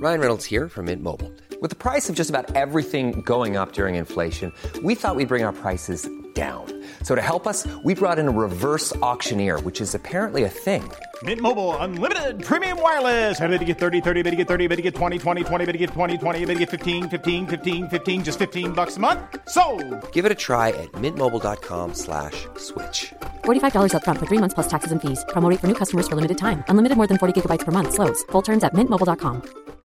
Ryan Reynolds here from Mint Mobile. With the price of just about everything going up during inflation, we thought we'd bring our prices down. So to help us, we brought in a reverse auctioneer, which is apparently a thing. Mint Mobile Unlimited Premium Wireless. How to get 30, 30, bit to get 30, bit to get 20, 20, 20, bit to get 20, 20, bit to get 15, 15, 15, 15, just $15 a month? Sold! Give it a try at mintmobile.com/switch. $45 up front for 3 months plus taxes and fees. Promo rate for new customers for limited time. Unlimited more than 40 gigabytes per month. Slows full terms at mintmobile.com.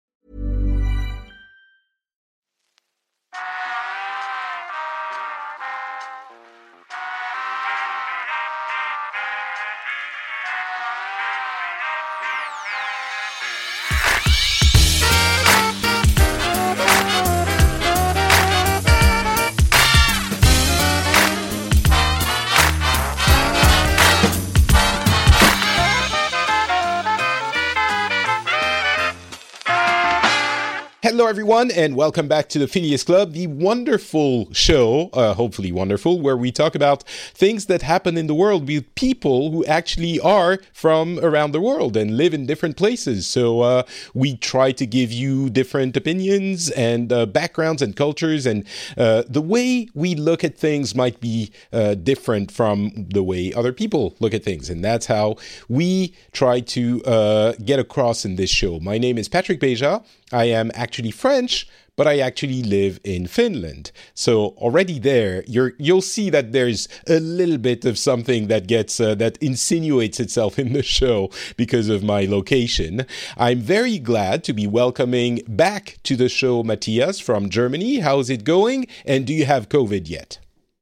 Hello, everyone, and welcome back to the Phileas Club, the wonderful show, hopefully wonderful, where we talk about things that happen in the world with people who actually are from around the world and live in different places. So we try to give you different opinions and backgrounds and cultures, and the way we look at things might be different from the way other people look at things. And that's how we try to get across in this show. My name is Patrick Beja. I am actually French, but I actually live in Finland. So already there, you'll see that there's a little bit of something that gets that insinuates itself in the show because of my location. I'm very glad to be welcoming back to the show Matthias from Germany. How's it going? And do you have COVID yet?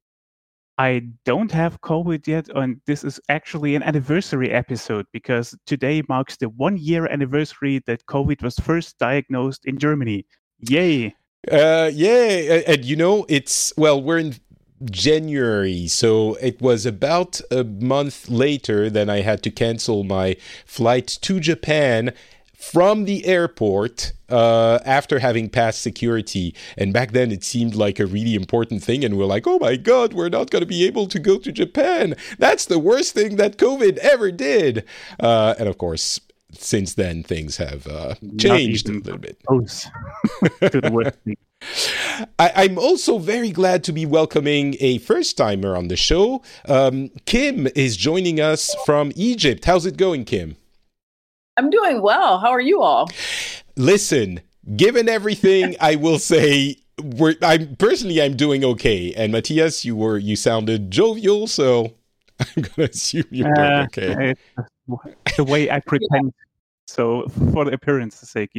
I don't have COVID yet, and this is actually an anniversary episode because today marks the 1-year anniversary that COVID was first diagnosed in Germany. Yay! Yay! And we're in January, so it was about a month later that I had to cancel my flight to Japan from the airport after having passed security. And back then it seemed like a really important thing, and we're like, oh my God, we're not going to be able to go to Japan. That's the worst thing that COVID ever did. And of course, since then things have changed a little bit. Close to the worst thing. I'm also very glad to be welcoming a first-timer on the show. Kim is joining us from Egypt. How's it going, Kim? I'm doing well. How are you all? Listen, given everything, I will say I'm doing okay. And Matthias, you sounded jovial, so I'm gonna assume you're doing okay. The way I pretend, so for the appearance's sake,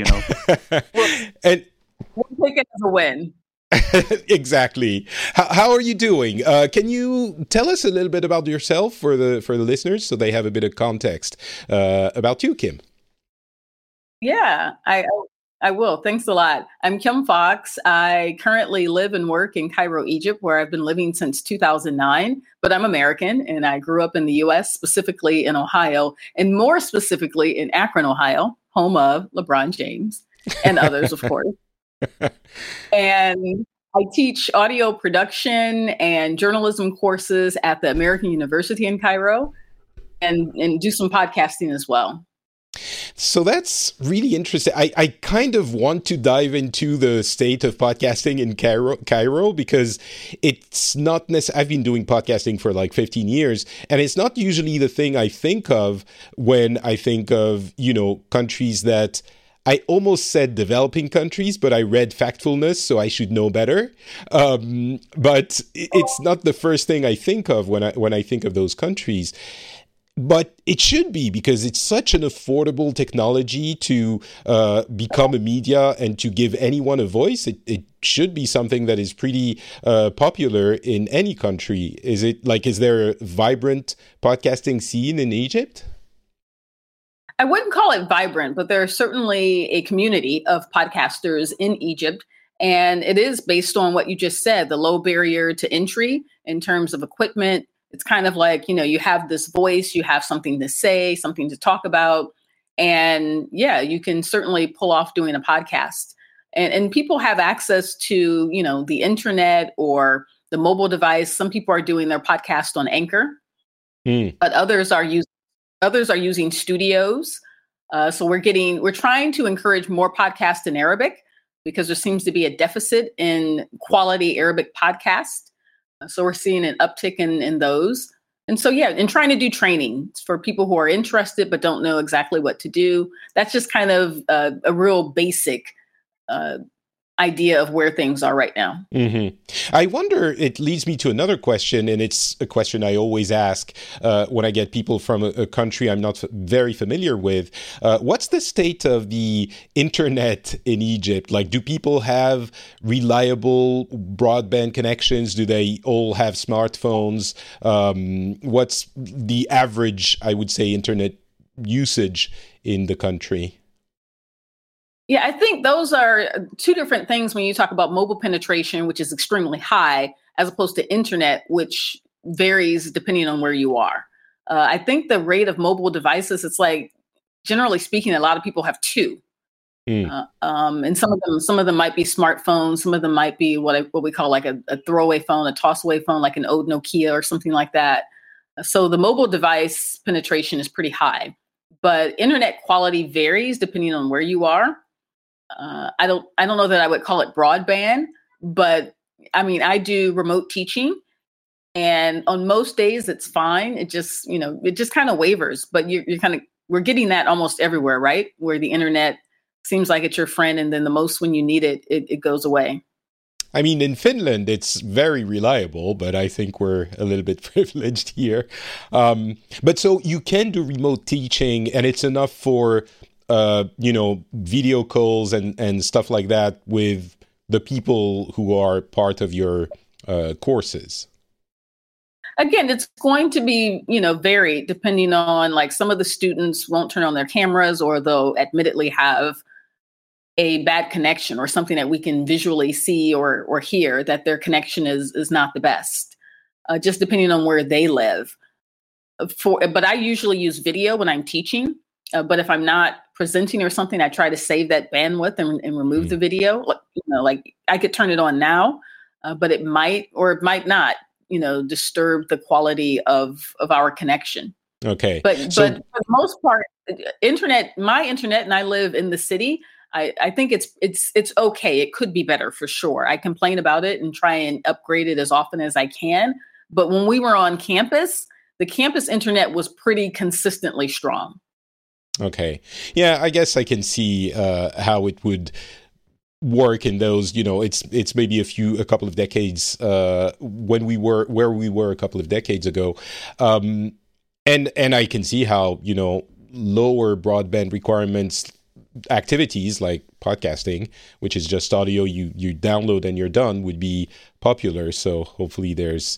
And we'll take it as a win. Exactly. How are you doing? Can you tell us a little bit about yourself for the listeners so they have a bit of context about you, Kim? Yeah, I will. Thanks a lot. I'm Kim Fox. I currently live and work in Cairo, Egypt, where I've been living since 2009. But I'm American, and I grew up in the U.S., specifically in Ohio, and more specifically in Akron, Ohio, home of LeBron James and others, of course. And I teach audio production and journalism courses at the American University in Cairo, and do some podcasting as well. So that's really interesting. I kind of want to dive into the state of podcasting in Cairo because it's not necessarily, I've been doing podcasting for like 15 years, and it's not usually the thing I think of when I think of, countries that I almost said developing countries, but I read factfulness, so I should know better. But it's not the first thing I think of when I think of those countries. But it should be, because it's such an affordable technology to become a media and to give anyone a voice. It should be something that is pretty popular in any country. Is there a vibrant podcasting scene in Egypt? I wouldn't call it vibrant, but there's certainly a community of podcasters in Egypt. And it is based on what you just said, the low barrier to entry in terms of equipment. It's kind of like, you have this voice, you have something to say, something to talk about. And yeah, you can certainly pull off doing a podcast. And people have access to, the internet or the mobile device. Some people are doing their podcast on Anchor, but others are using studios So we're trying to encourage more podcasts in Arabic because there seems to be a deficit in quality Arabic podcasts. So we're seeing an uptick in those. And so, and trying to do training for people who are interested but don't know exactly what to do. That's just kind of a real basic idea of where things are right now. Mm-hmm. I wonder, it leads me to another question, and it's a question I always ask when I get people from a country I'm not very familiar with. What's the state of the internet in Egypt? Like, do people have reliable broadband connections? Do they all have smartphones? What's the average, I would say, internet usage in the country? Yeah, I think those are two different things when you talk about mobile penetration, which is extremely high, as opposed to internet, which varies depending on where you are. I think the rate of mobile devices, it's like, generally speaking, a lot of people have two. And some of them might be smartphones. Some of them might be what we call like a throwaway phone, a toss-away phone, like an old Nokia or something like that. So the mobile device penetration is pretty high, but internet quality varies depending on where you are. I don't know that I would call it broadband, but I mean, I do remote teaching, and on most days it's fine. It just kind of wavers, but we're getting that almost everywhere, right? Where the internet seems like it's your friend, and then the most when you need it, it goes away. I mean, in Finland, it's very reliable, but I think we're a little bit privileged here. But so you can do remote teaching, and it's enough for video calls and stuff like that with the people who are part of your courses. Again, it's going to be, vary depending on, like, some of the students won't turn on their cameras, or they'll admittedly have a bad connection or something that we can visually see or hear that their connection is not the best, just depending on where they live. But I usually use video when I'm teaching. But if I'm not presenting or something, I try to save that bandwidth and remove the video. Like I could turn it on now, but it might or it might not, disturb the quality of our connection. Okay. But for the most part, my internet, and I live in the city. I think it's okay. It could be better for sure. I complain about it and try and upgrade it as often as I can. But when we were on campus, the campus internet was pretty consistently strong. Okay. Yeah, I guess I can see how it would work in those, it's maybe a couple of decades when we were where we were a couple of decades ago. And I can see how, lower broadband requirements activities like podcasting, which is just audio you download and you're done, would be popular. So hopefully there's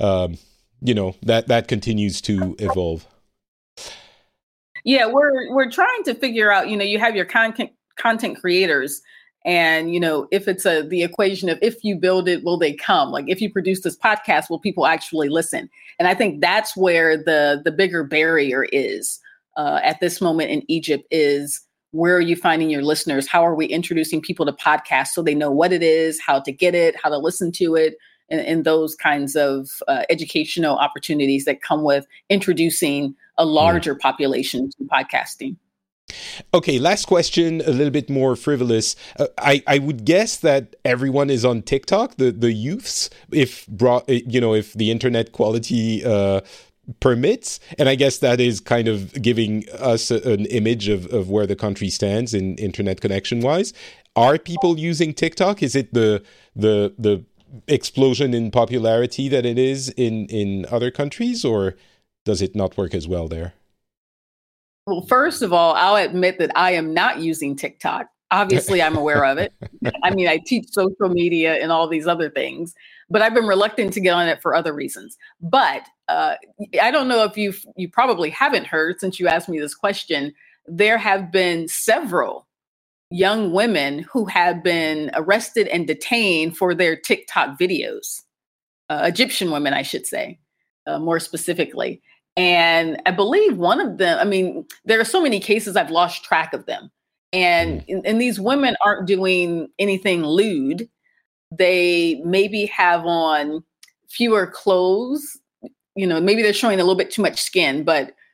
that continues to evolve. Yeah, we're trying to figure out, you have your content creators, and, if it's the equation of if you build it, will they come? Like, if you produce this podcast, will people actually listen? And I think that's where the bigger barrier is at this moment in Egypt is, where are you finding your listeners? How are we introducing people to podcasts so they know what it is, how to get it, how to listen to it, and those kinds of educational opportunities that come with introducing a larger population to podcasting. Okay, last question, a little bit more frivolous. I would guess that everyone is on TikTok, the youths, if the internet quality permits. And I guess that is kind of giving us an image of where the country stands in internet connection wise. Are people using TikTok? Is it the explosion in popularity that it is in other countries, or does it not work as well there? Well, first of all, I'll admit that I am not using TikTok. Obviously, I'm aware of it. I mean, I teach social media and all these other things, but I've been reluctant to get on it for other reasons. But I don't know if you probably haven't heard, since you asked me this question, there have been several young women who have been arrested and detained for their TikTok videos, Egyptian women, I should say, more specifically. And I believe one of them, I mean, there are so many cases, I've lost track of them. And these women aren't doing anything lewd. They maybe have on fewer clothes, maybe they're showing a little bit too much skin, but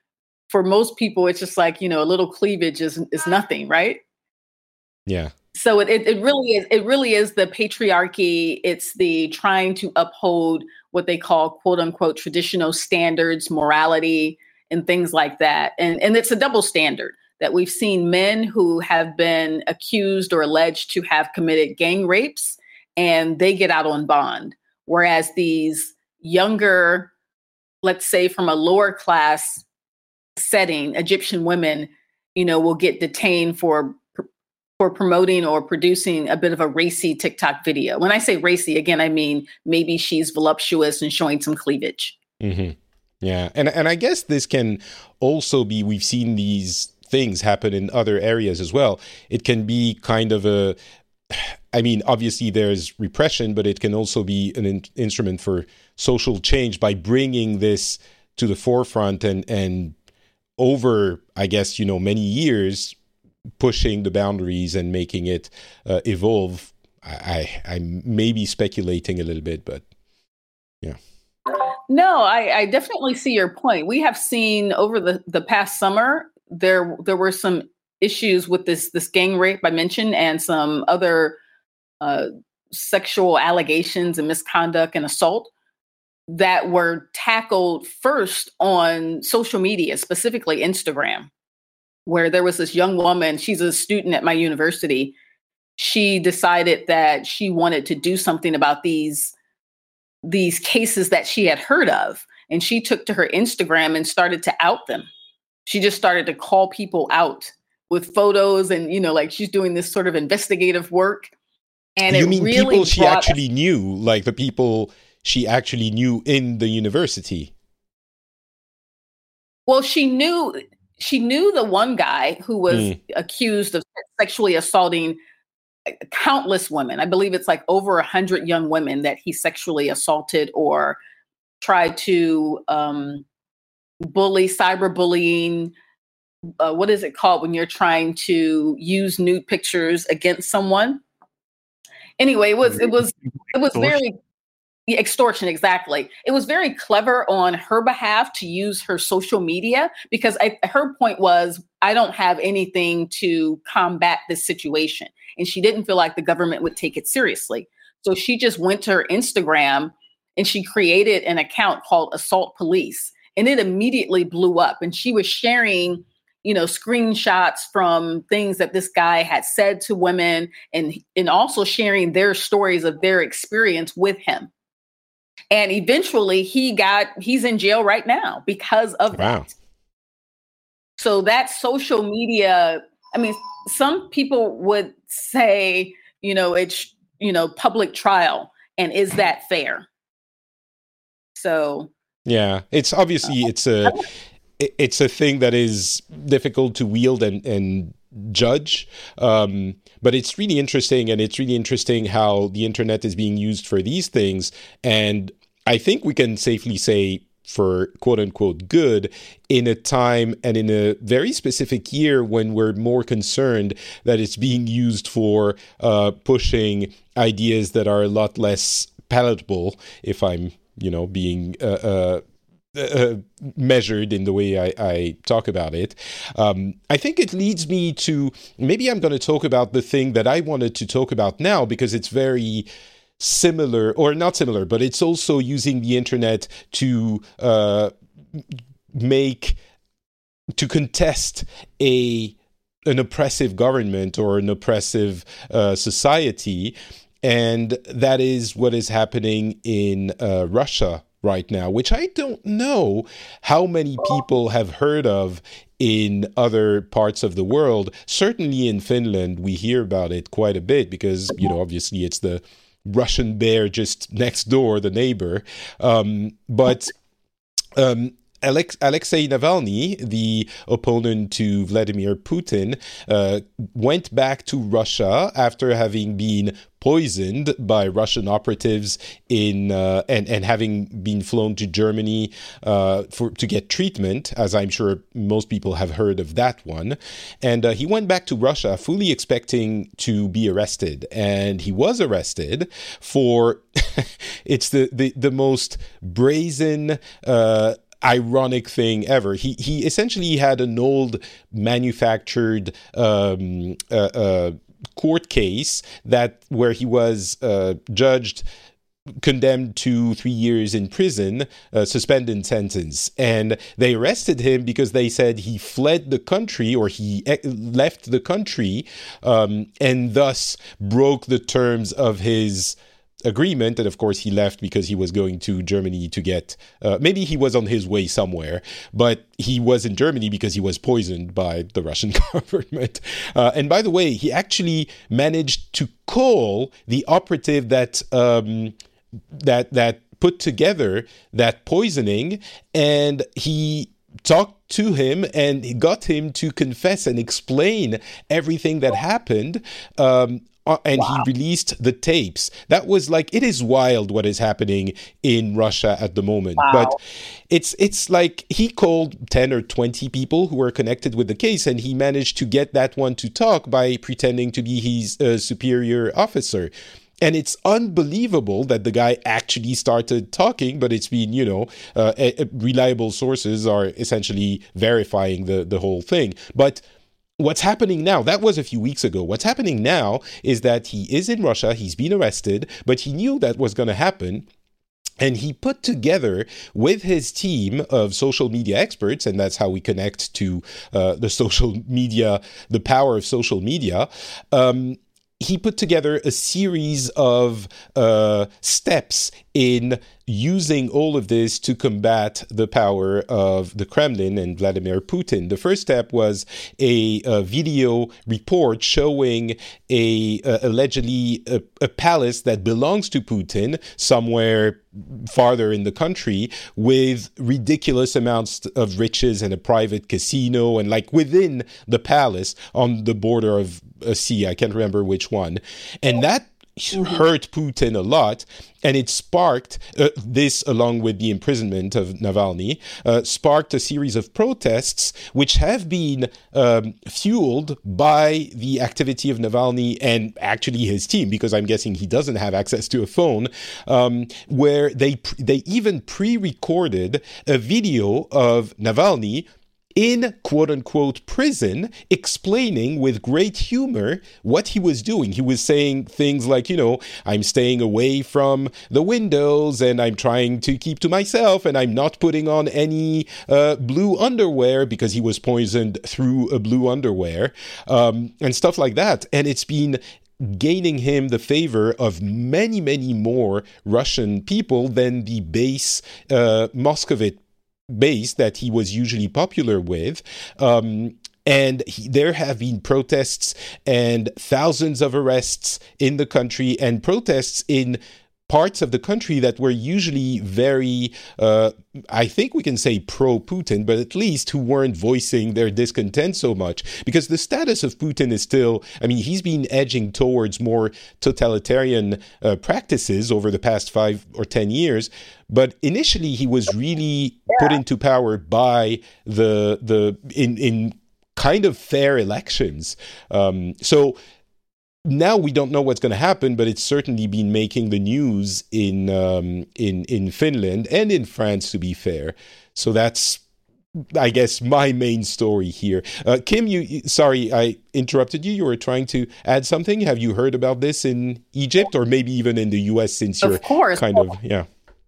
for most people, it's just like, a little cleavage is nothing, right? Yeah. So it really is the patriarchy. It's the trying to uphold what they call quote unquote traditional standards, morality, and things like that. And it's a double standard that we've seen men who have been accused or alleged to have committed gang rapes, and they get out on bond. Whereas these younger, let's say from a lower class setting, Egyptian women, will get detained for promoting or producing a bit of a racy TikTok video. When I say racy, again, I mean maybe she's voluptuous and showing some cleavage. Mm-hmm. Yeah. And I guess this can also be, we've seen these things happen in other areas as well. It can be kind of obviously there's repression, but it can also be an instrument for social change by bringing this to the forefront and over, I guess, many years, pushing the boundaries and making it evolve. I may be speculating a little bit, but yeah. No, I definitely see your point. We have seen over the past summer, there were some issues with this gang rape I mentioned and some other sexual allegations and misconduct and assault that were tackled first on social media, specifically Instagram, where there was this young woman, she's a student at my university. She decided that she wanted to do something about these cases that she had heard of. And she took to her Instagram and started to out them. She just started to call people out with photos and, like she's doing this sort of investigative work. And you mean really people she actually knew, like the people she actually knew in the university? Well, she knew the one guy who was accused of sexually assaulting countless women. I believe it's like over 100 young women that he sexually assaulted or tried to bully, cyberbullying. What is it called when you're trying to use nude pictures against someone? Anyway, it was very extortion, exactly. It was very clever on her behalf to use her social media because her point was, I don't have anything to combat this situation. And she didn't feel like the government would take it seriously. So she just went to her Instagram and she created an account called Assault Police. And it immediately blew up. And she was sharing, screenshots from things that this guy had said to women and also sharing their stories of their experience with him. And eventually he's in jail right now because of that. So that social media, some people would say, it's, public trial. And is that fair? So. Yeah, it's obviously, it's a thing that is difficult to wield and judge. But it's really interesting, and it's really interesting how the internet is being used for these things. And I think we can safely say for quote unquote good in a time and in a very specific year when we're more concerned that it's being used for pushing ideas that are a lot less palatable, if I'm, being measured in the way I talk about it. I think it leads me to, maybe I'm going to talk about the thing that I wanted to talk about now, because it's very similar, or not similar, but it's also using the internet to contest an oppressive government or an oppressive society. And that is what is happening in Russia right now, which I don't know how many people have heard of in other parts of the world. Certainly in Finland, we hear about it quite a bit because, obviously it's the Russian bear just next door, the neighbor. But Alexei Navalny, the opponent to Vladimir Putin, went back to Russia after having been poisoned by Russian operatives and having been flown to Germany to get treatment, as I'm sure most people have heard of that one. And he went back to Russia fully expecting to be arrested, and he was arrested for it's the most brazen ironic thing ever. He essentially had an old manufactured court case where he was judged, condemned to 3 years in prison, suspended sentence. And they arrested him because they said he fled the country, or he left the country, and thus broke the terms of his agreement. And of course he left because he was going to Germany to get, maybe he was on his way somewhere, but he was in Germany because he was poisoned by the Russian government. And by the way, he actually managed to call the operative that put together that poisoning, and he talked to him and he got him to confess and explain everything that happened. And he released the tapes. That was like, it is wild what is happening in Russia at the moment. Wow. But it's like he called 10 or 20 people who were connected with the case, and he managed to get that one to talk by pretending to be his superior officer. And it's unbelievable that the guy actually started talking, but it's been, reliable sources are essentially verifying the whole thing. But what's happening now, that was a few weeks ago. What's happening now is that he is in Russia, he's been arrested, but he knew that was going to happen. And he put together with his team of social media experts, and that's how we connect to the social media, the power of social media. He put together a series of steps in using all of this to combat the power of the Kremlin and Vladimir Putin. The first step was a video report showing allegedly a palace that belongs to Putin somewhere farther in the country, with ridiculous amounts of riches and a private casino, and like within the palace on the border of a sea, I can't remember which one. And that hurt Putin a lot, and it sparked this, along with the imprisonment of Navalny, sparked a series of protests which have been fueled by the activity of Navalny and actually his team, because I'm guessing he doesn't have access to a phone, where they even pre-recorded a video of Navalny in quote-unquote prison, explaining with great humor what he was doing. He was saying things like, I'm staying away from the windows, and I'm trying to keep to myself, and I'm not putting on any blue underwear, because he was poisoned through a blue underwear, and stuff like that. And it's been gaining him the favor of many, many more Russian people than the base Moscovite base that he was usually popular with. There have been protests and thousands of arrests in the country, and protests in parts of the country that were usually very, I think we can say pro-Putin, but at least who weren't voicing their discontent so much. Because the status of Putin is still, he's been edging towards more totalitarian practices over the past 5 or 10 years. But initially, he was really put into power by in kind of fair elections. So now we don't know what's going to happen, but it's certainly been making the news in Finland and in France, to be fair. So that's, I guess, my main story here. Kim, sorry, I interrupted you. You were trying to add something. Have you heard about this in Egypt, or maybe even in the US, since you're kind of, yeah.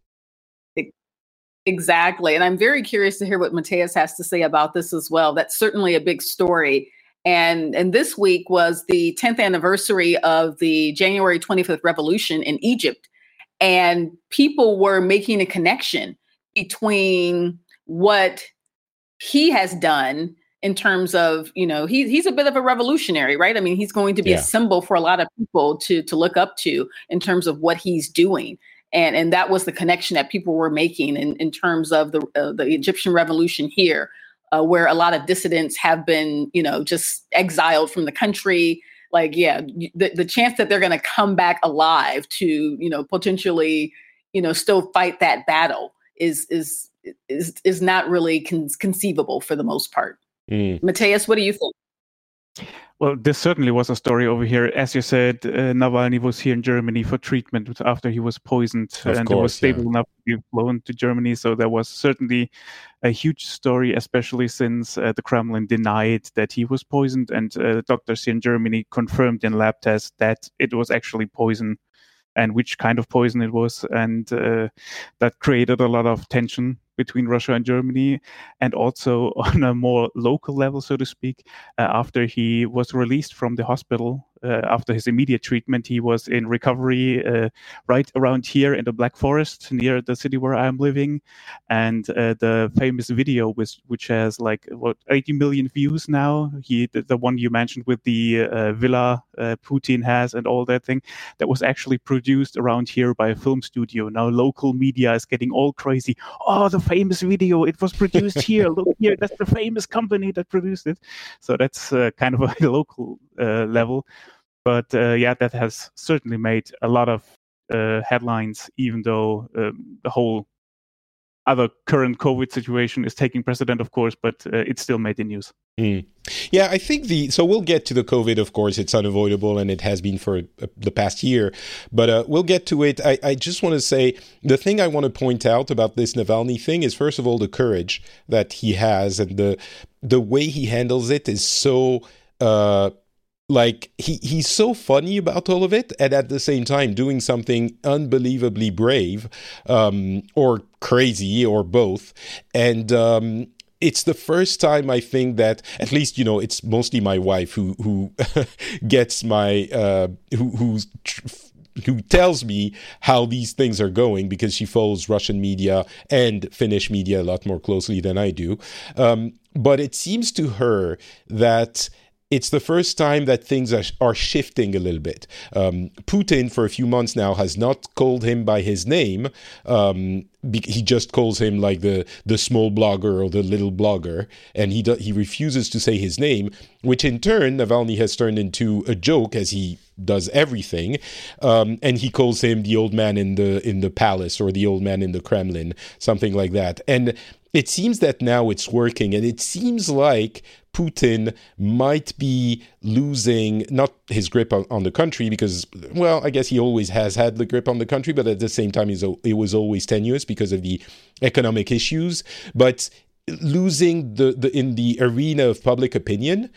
Exactly. And I'm very curious to hear what Matthias has to say about this as well. That's certainly a big story. And this week was the 10th anniversary of the January 25th revolution in Egypt. And people were making a connection between what he has done in terms of, he's a bit of a revolutionary, right? He's going to be a symbol for a lot of people to look up to in terms of what he's doing. And that was the connection that people were making in terms of the Egyptian revolution here, where a lot of dissidents have been, just exiled from the country. Like, the chance that they're going to come back alive to, potentially, still fight that battle is not really conceivable for the most part. Matthias, what do you think? Well, this certainly was a story over here. As you said, Navalny was here in Germany for treatment after he was poisoned, and was stable enough to be flown to Germany. So there was certainly a huge story, especially since the Kremlin denied that he was poisoned, and doctors here in Germany confirmed in lab tests that it was actually poison, and which kind of poison it was. And that created a lot of tension between Russia and Germany, and also on a more local level, so to speak. After he was released from the hospital, after his immediate treatment, he was in recovery right around here in the Black Forest, near the city where I'm living. And the famous video, which has 80 million views now, the one you mentioned with the villa Putin has and all that thing, that was actually produced around here by a film studio. Now local media is getting all crazy. Oh, the famous video, it was produced here. Look here, that's the famous company that produced it. So that's kind of a local level. But that has certainly made a lot of headlines, even though the whole other current COVID situation is taking precedent, of course, but it still made the news. Yeah, I think so we'll get to the COVID, of course. It's unavoidable, and it has been for the past year. But we'll get to it. I just want to say, the thing I want to point out about this Navalny thing is, first of all, the courage that he has, and the way he handles it is so... he's so funny about all of it, and at the same time doing something unbelievably brave, or crazy, or both. And it's the first time, I think, that, at least, it's mostly my wife who gets my who tells me how these things are going, because she follows Russian media and Finnish media a lot more closely than I do. But it seems to her that it's the first time that things are shifting a little bit. Putin, for a few months now, has not called him by his name. He just calls him like the small blogger or the little blogger, and he refuses to say his name, which in turn Navalny has turned into a joke, as he does everything, and he calls him the old man in the palace, or the old man in the Kremlin, something like that. And it seems that now it's working, and it seems like Putin might be losing, not his grip on the country, because, well, I guess he always has had the grip on the country, but at the same time, it was always tenuous because of the economic issues, but losing in the arena of public opinion,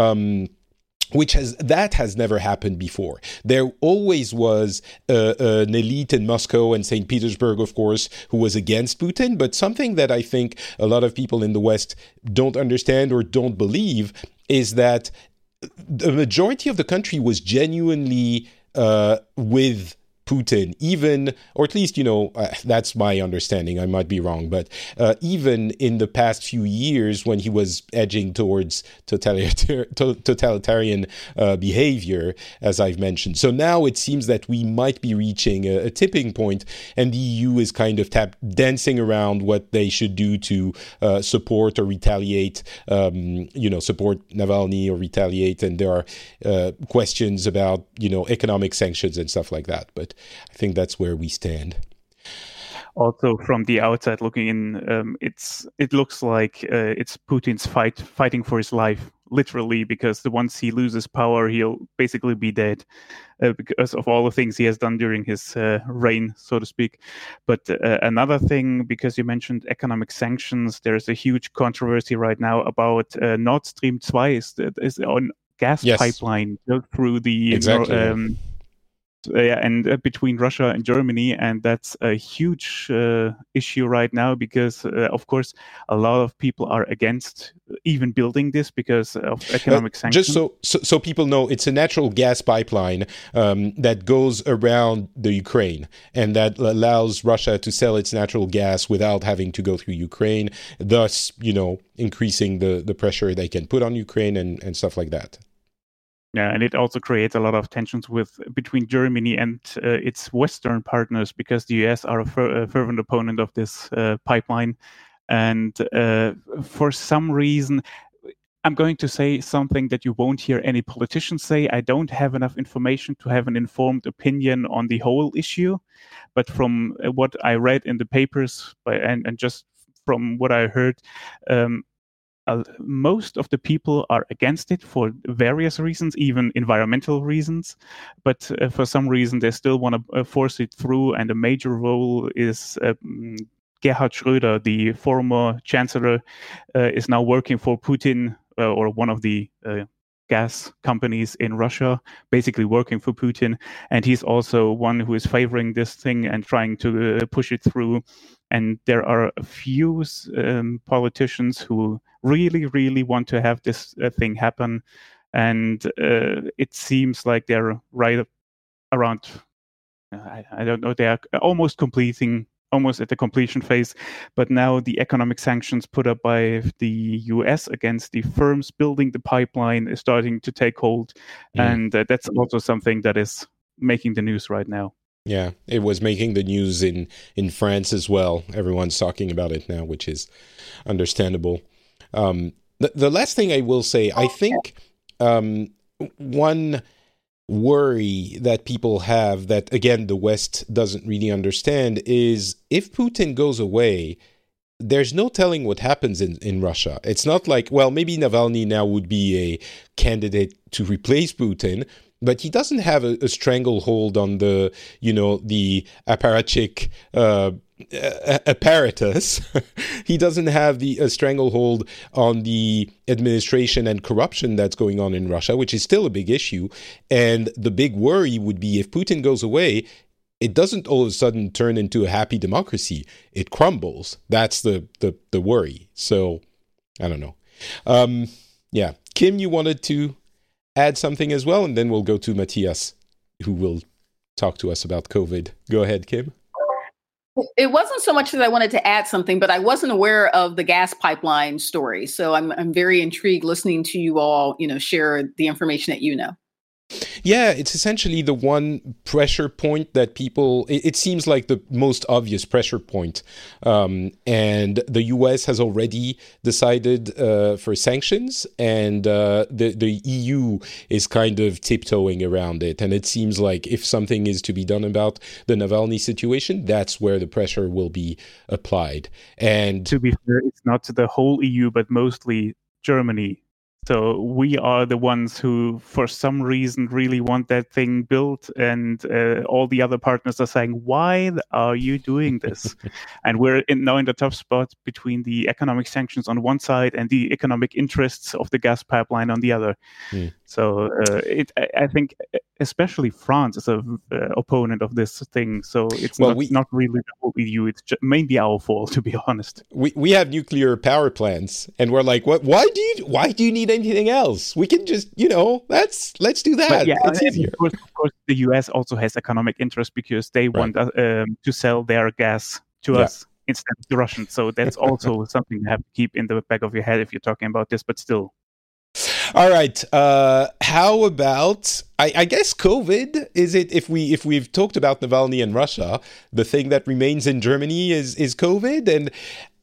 which has never happened before. There always was an elite in Moscow and St. Petersburg, of course, who was against Putin. But something that I think a lot of people in the West don't understand or don't believe is that the majority of the country was genuinely with Putin, even, or at least, that's my understanding, I might be wrong, but even in the past few years, when he was edging towards totalitarian behavior, as I've mentioned. So now it seems that we might be reaching a tipping point, and the EU is kind of dancing around what they should do to support or retaliate, support Navalny or retaliate, and there are questions about, economic sanctions and stuff like that, but I think that's where we stand. Also, from the outside looking in, it looks like it's Putin's fighting for his life, literally, because once he loses power, he'll basically be dead because of all the things he has done during his reign, so to speak. But another thing, because you mentioned economic sanctions, there's a huge controversy right now about Nord Stream 2 is on gas pipeline built through the and between Russia and Germany, and that's a huge issue right now because, of course, a lot of people are against even building this because of economic sanctions. Just so people know, it's a natural gas pipeline that goes around the Ukraine, and that allows Russia to sell its natural gas without having to go through Ukraine, thus, increasing the pressure they can put on Ukraine and stuff like that. Yeah, and it also creates a lot of tensions between Germany and its Western partners because the US are a fervent opponent of this pipeline. And for some reason, I'm going to say something that you won't hear any politicians say. I don't have enough information to have an informed opinion on the whole issue. But from what I read in the papers and just from what I heard, most of the people are against it for various reasons, even environmental reasons. But for some reason, they still want to force it through. And a major role is Gerhard Schröder, the former chancellor, is now working for Putin or one of the gas companies in Russia, basically working for Putin. And he's also one who is favoring this thing and trying to push it through. And there are a few politicians who really, really want to have this thing happen. And it seems like they're right around, I don't know, they are almost at the completion phase. But now the economic sanctions put up by the US against the firms building the pipeline is starting to take hold. And that's also something that is making the news right now. Yeah, it was making the news in France as well. Everyone's talking about it now, which is understandable. The last thing I will say, I think one worry that people have that, again, the West doesn't really understand is if Putin goes away, there's no telling what happens in Russia. It's not like, well, maybe Navalny now would be a candidate to replace Putin, but he doesn't have a stranglehold on the apparatchik apparatus. He doesn't have a stranglehold on the administration and corruption that's going on in Russia, which is still a big issue. And the big worry would be if Putin goes away, it doesn't all of a sudden turn into a happy democracy. It crumbles. That's the worry. So, I don't know. Yeah. Kim, you wanted to add something as well, and then we'll go to Matthias, who will talk to us about COVID. Go ahead, Kim. It wasn't so much that I wanted to add something, but I wasn't aware of the gas pipeline story. So I'm very intrigued listening to you all, share the information that you know. Yeah, it's essentially the one pressure point that people, it seems like the most obvious pressure point. And the US has already decided for sanctions, and the EU is kind of tiptoeing around it. And it seems like if something is to be done about the Navalny situation, that's where the pressure will be applied. And to be fair, it's not the whole EU, but mostly Germany. So we are the ones who, for some reason, really want that thing built, and all the other partners are saying, "Why are you doing this?" And we're now in the tough spot between the economic sanctions on one side and the economic interests of the gas pipeline on the other. So I think, especially France is an opponent of this thing. So it's not really the whole EU. It's mainly our fault, to be honest. We have nuclear power plants, and we're like, what? Why do you need anything else? We can just, let's do that. But yeah, it's easier. Of course, the US also has economic interest because they want to sell their gas to us instead of the Russians. So that's also something you have to keep in the back of your head if you're talking about this. But still. All right. How about, I guess COVID, is it, if we've talked about Navalny and Russia, the thing that remains in Germany is COVID. And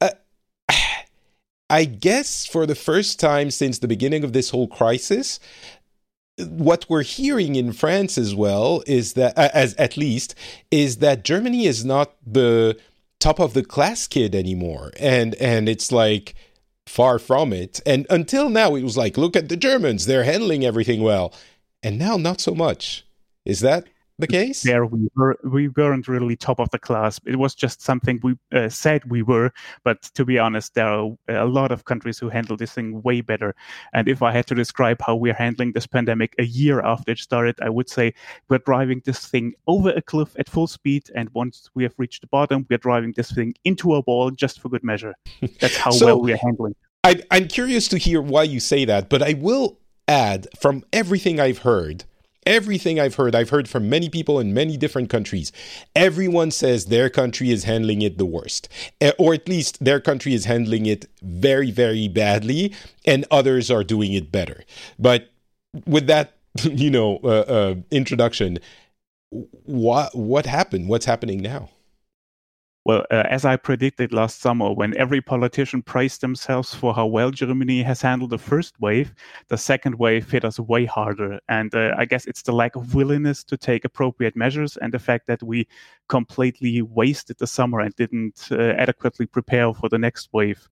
I guess for the first time since the beginning of this whole crisis, what we're hearing in France as well is that, is that Germany is not the top of the class kid anymore. And it's like, far from it. And until now, it was like, look at the Germans, they're handling everything well. And now, not so much. Is that the case? There we weren't really top of the class. It was just something we said we were. But to be honest, there are a lot of countries who handle this thing way better. And if I had to describe how we're handling this pandemic a year after it started, I would say we're driving this thing over a cliff at full speed. And once we have reached the bottom, we're driving this thing into a wall just for good measure. That's how well we're handling it. I'm curious to hear why you say that, but I will add, from everything I've heard from many people in many different countries, everyone says their country is handling it the worst, or at least their country is handling it very, very badly, and others are doing it better. But with that, introduction, what happened? What's happening now? Well, as I predicted last summer, when every politician praised themselves for how well Germany has handled the first wave, the second wave hit us way harder. And I guess it's the lack of willingness to take appropriate measures and the fact that we completely wasted the summer and didn't adequately prepare for the next wave.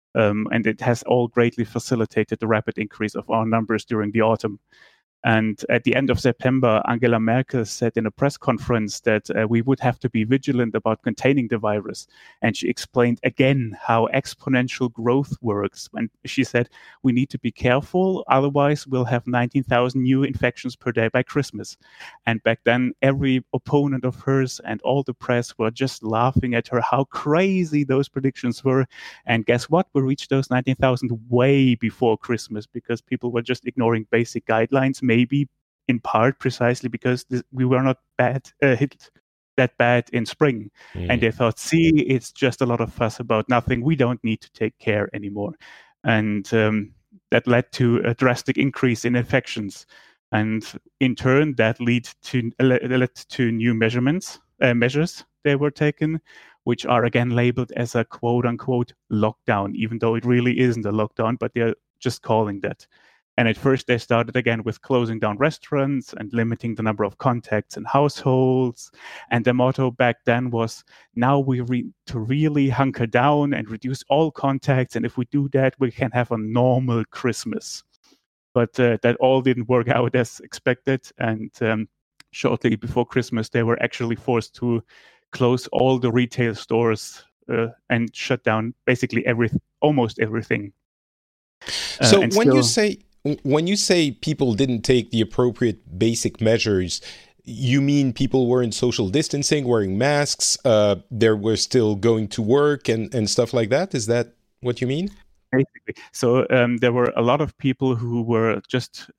And it has all greatly facilitated the rapid increase of our numbers during the autumn. And at the end of September, Angela Merkel said in a press conference that we would have to be vigilant about containing the virus. And she explained again how exponential growth works. And she said, we need to be careful, otherwise we'll have 19,000 new infections per day by Christmas. And back then, every opponent of hers and all the press were just laughing at her, how crazy those predictions were. And guess what? We reached those 19,000 way before Christmas because people were just ignoring basic guidelines, maybe in part precisely because we were not hit that bad in spring. And they thought, see, it's just a lot of fuss about nothing. We don't need to take care anymore. And that led to a drastic increase in infections. And in turn, that led to new measures they were taken, which are again labeled as a quote-unquote lockdown, even though it really isn't a lockdown, but they're just calling that. And at first, they started again with closing down restaurants and limiting the number of contacts in households. And the motto back then was, now we need to really hunker down and reduce all contacts. And if we do that, we can have a normal Christmas. But that all didn't work out as expected. And shortly before Christmas, they were actually forced to close all the retail stores and shut down basically almost everything. So when you say people didn't take the appropriate basic measures, you mean people weren't social distancing, wearing masks, they were still going to work and stuff like that? Is that what you mean? Basically. So there were a lot of people who were just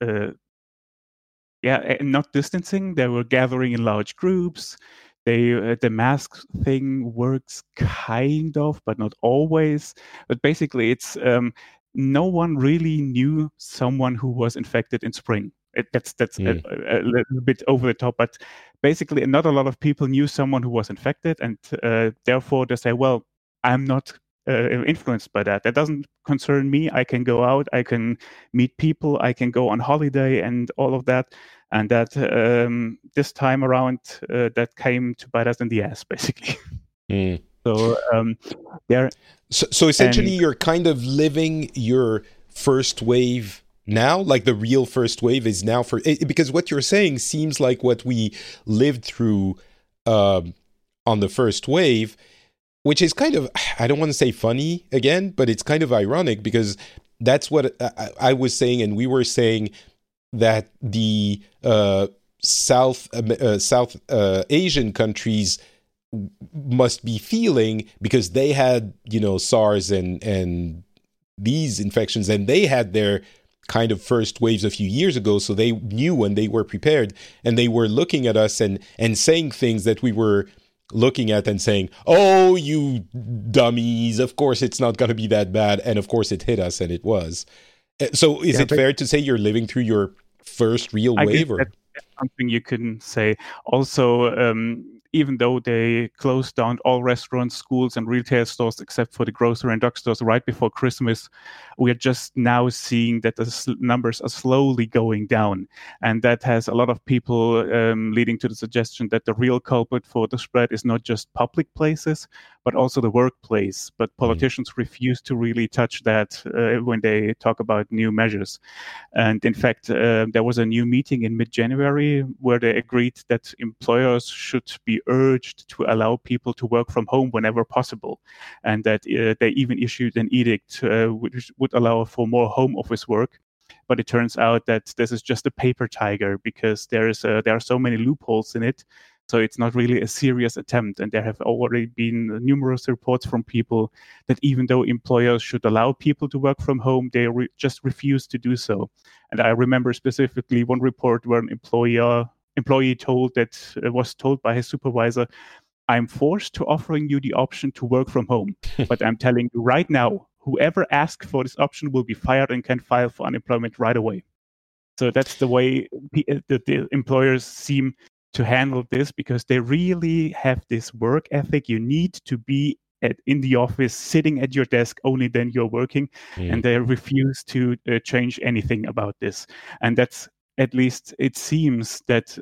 not distancing. They were gathering in large groups. The mask thing works kind of, but not always. But basically, it's no one really knew someone who was infected in spring. That's a little bit over the top, but basically, not a lot of people knew someone who was infected, and therefore they say, "Well, I'm not influenced by that. That doesn't concern me. I can go out, I can meet people, I can go on holiday, and all of that." And that this time around, that came to bite us in the ass, basically. So So essentially, you're kind of living your first wave now, like the real first wave is now because what you're saying seems like what we lived through on the first wave, which is kind of, I don't want to say funny again, but it's kind of ironic because that's what I was saying, and we were saying that the South Asian countries must be feeling because they had, SARS and these infections, and they had their kind of first waves a few years ago, so they knew and they were prepared, and they were looking at us and saying things that we were looking at and saying, "Oh, you dummies, of course it's not going to be that bad," and of course it hit us, and it was. So is it fair to say you're living through your first real wave? Or that's something you can say. Also, even though they closed down all restaurants, schools, and retail stores except for the grocery and drugstores right before Christmas, we are just now seeing that the numbers are slowly going down. And that has a lot of people leading to the suggestion that the real culprit for the spread is not just public places, but also the workplace. But politicians refuse to really touch that when they talk about new measures. And in fact, there was a new meeting in mid-January where they agreed that employers should be urged to allow people to work from home whenever possible. And that they even issued an edict which would allow for more home office work. But it turns out that this is just a paper tiger because there are so many loopholes in it. So it's not really a serious attempt. And there have already been numerous reports from people that even though employers should allow people to work from home, they just refuse to do so. And I remember specifically one report where an employee was told by his supervisor, "I'm forced to offering you the option to work from home, but I'm telling you right now, whoever asks for this option will be fired and can file for unemployment right away." So that's the way the employers seem to handle this, because they really have this work ethic. You need to be in the office, sitting at your desk, only then you're working. And they refuse to change anything about this. And that's, at least it seems that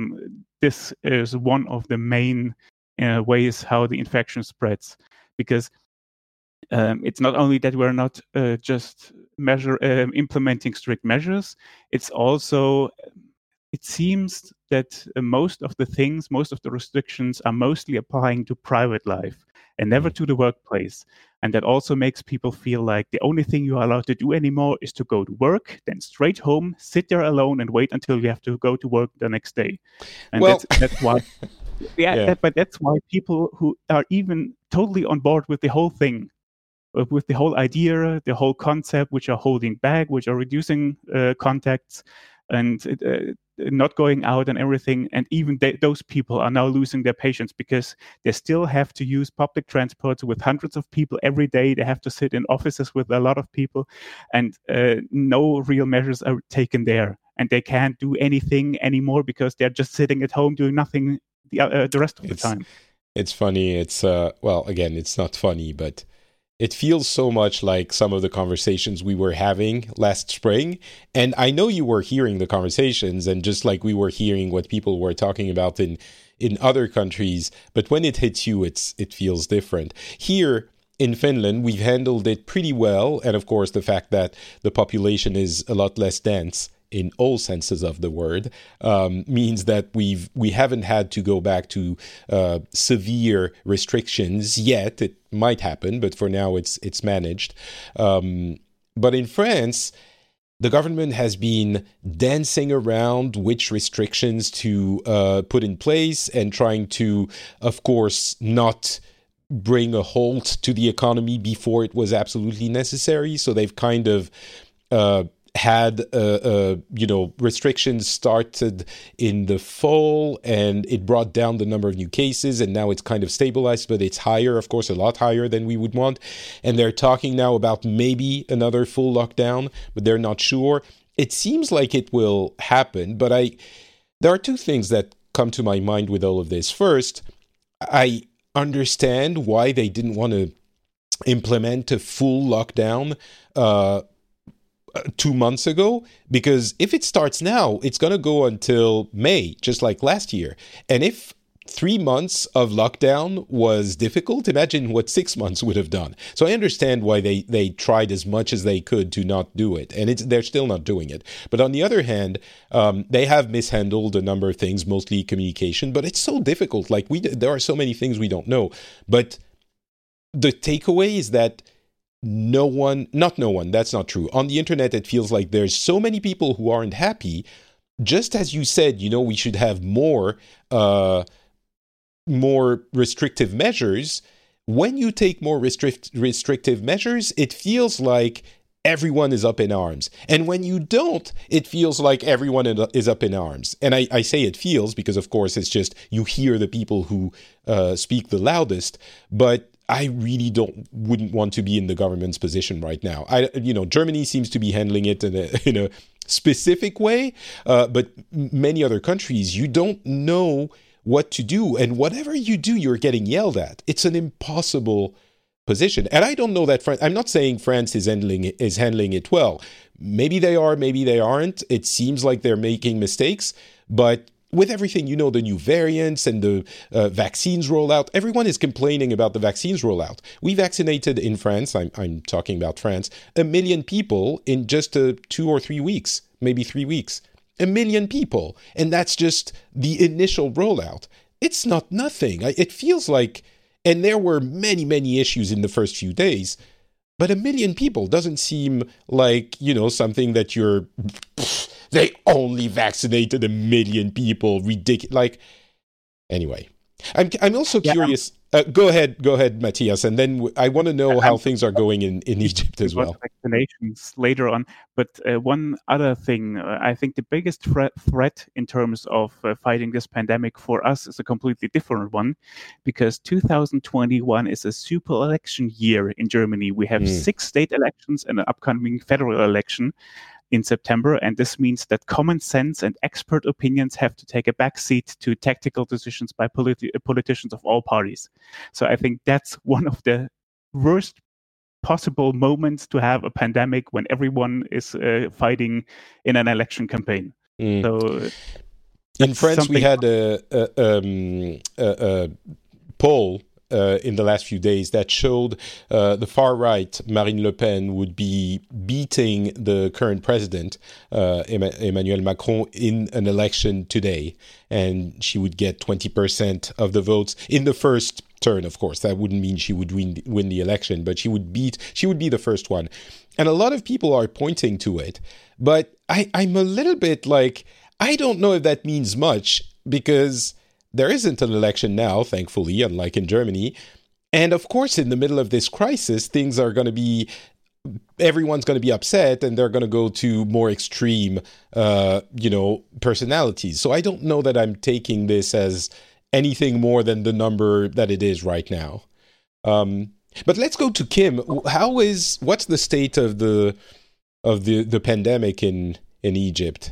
this is one of the main ways how the infection spreads. Because It's not only that we're not just implementing strict measures, it's also, it seems that most of the restrictions are mostly applying to private life and never to the workplace. And that also makes people feel like the only thing you are allowed to do anymore is to go to work, then straight home, sit there alone and wait until you have to go to work the next day. And that's why, but that's why people who are even totally on board with the whole thing, with the whole idea, the whole concept, which are holding back, which are reducing contacts and not going out and everything. And even those people are now losing their patience because they still have to use public transport with hundreds of people every day. They have to sit in offices with a lot of people, and no real measures are taken there. And they can't do anything anymore because they're just sitting at home doing nothing the rest of the time. It's funny. It's, well, again, it's not funny, but it feels so much like some of the conversations we were having last spring. And I know you were hearing the conversations, and just like we were hearing what people were talking about in other countries. But when it hits you, it feels different. Here in Finland, we've handled it pretty well. And of course, the fact that the population is a lot less dense in all senses of the word, means that we haven't had to go back to severe restrictions yet. It might happen, but for now it's managed. But in France, the government has been dancing around which restrictions to put in place and trying to, of course, not bring a halt to the economy before it was absolutely necessary. So they've kind of had restrictions started in the fall, and it brought down the number of new cases, and now it's kind of stabilized, but it's higher, of course, a lot higher than we would want. And they're talking now about maybe another full lockdown, but they're not sure. It seems like it will happen, but there are two things that come to my mind with all of this. First, I understand why they didn't want to implement a full lockdown 2 months ago, because if it starts now, it's going to go until May, just like last year. And if 3 months of lockdown was difficult, imagine what 6 months would have done. So I understand why they tried as much as they could to not do it, and they're still not doing it. But on the other hand, they have mishandled a number of things, mostly communication, but it's so difficult. Like there are so many things we don't know. But the takeaway is that not no one, that's not true. On the internet, it feels like there's so many people who aren't happy. Just as you said, we should have more restrictive measures. When you take more restrictive measures, it feels like everyone is up in arms. And when you don't, it feels like everyone is up in arms. And I say it feels because, of course, it's just you hear the people who speak the loudest. But I really wouldn't want to be in the government's position right now. Germany seems to be handling it in a specific way, but many other countries, you don't know what to do, and whatever you do, you're getting yelled at. It's an impossible position, and I don't know that I'm not saying France is handling it well. Maybe they are, maybe they aren't. It seems like they're making mistakes, but with everything, the new variants and the vaccines rollout, everyone is complaining about the vaccines rollout. We vaccinated in France, I'm talking about France, 1 million people in just 2 or 3 weeks, maybe 3 weeks. 1 million people. And that's just the initial rollout. It's not nothing. It feels like, and there were many, many issues in the first few days, but 1 million people doesn't seem like, something that they only vaccinated 1 million people. Ridiculous. Anyway, I'm also curious. Go ahead, Matthias, and then I want to know how things are going in Egypt as well. Vaccinations later on, but one other thing, I think the biggest threat in terms of fighting this pandemic for us is a completely different one, because 2021 is a super election year in Germany. We have 6 state elections and an upcoming federal election in September, and this means that common sense and expert opinions have to take a backseat to tactical decisions by politicians of all parties. So I think that's one of the worst possible moments to have a pandemic, when everyone is fighting in an election campaign. So in France, we had a poll in the last few days that showed the far right, Marine Le Pen, would be beating the current president, Emmanuel Macron, in an election today. And she would get 20% of the votes in the first turn, of course. That wouldn't mean she would win the election, but she would be the first one. And a lot of people are pointing to it. But I'm a little bit like, I don't know if that means much, because there isn't an election now, thankfully, unlike in Germany. And of course, in the middle of this crisis, everyone's going to be upset, and they're going to go to more extreme, personalities. So I don't know that I'm taking this as anything more than the number that it is right now. But let's go to Kim. What's the state of the pandemic in Egypt?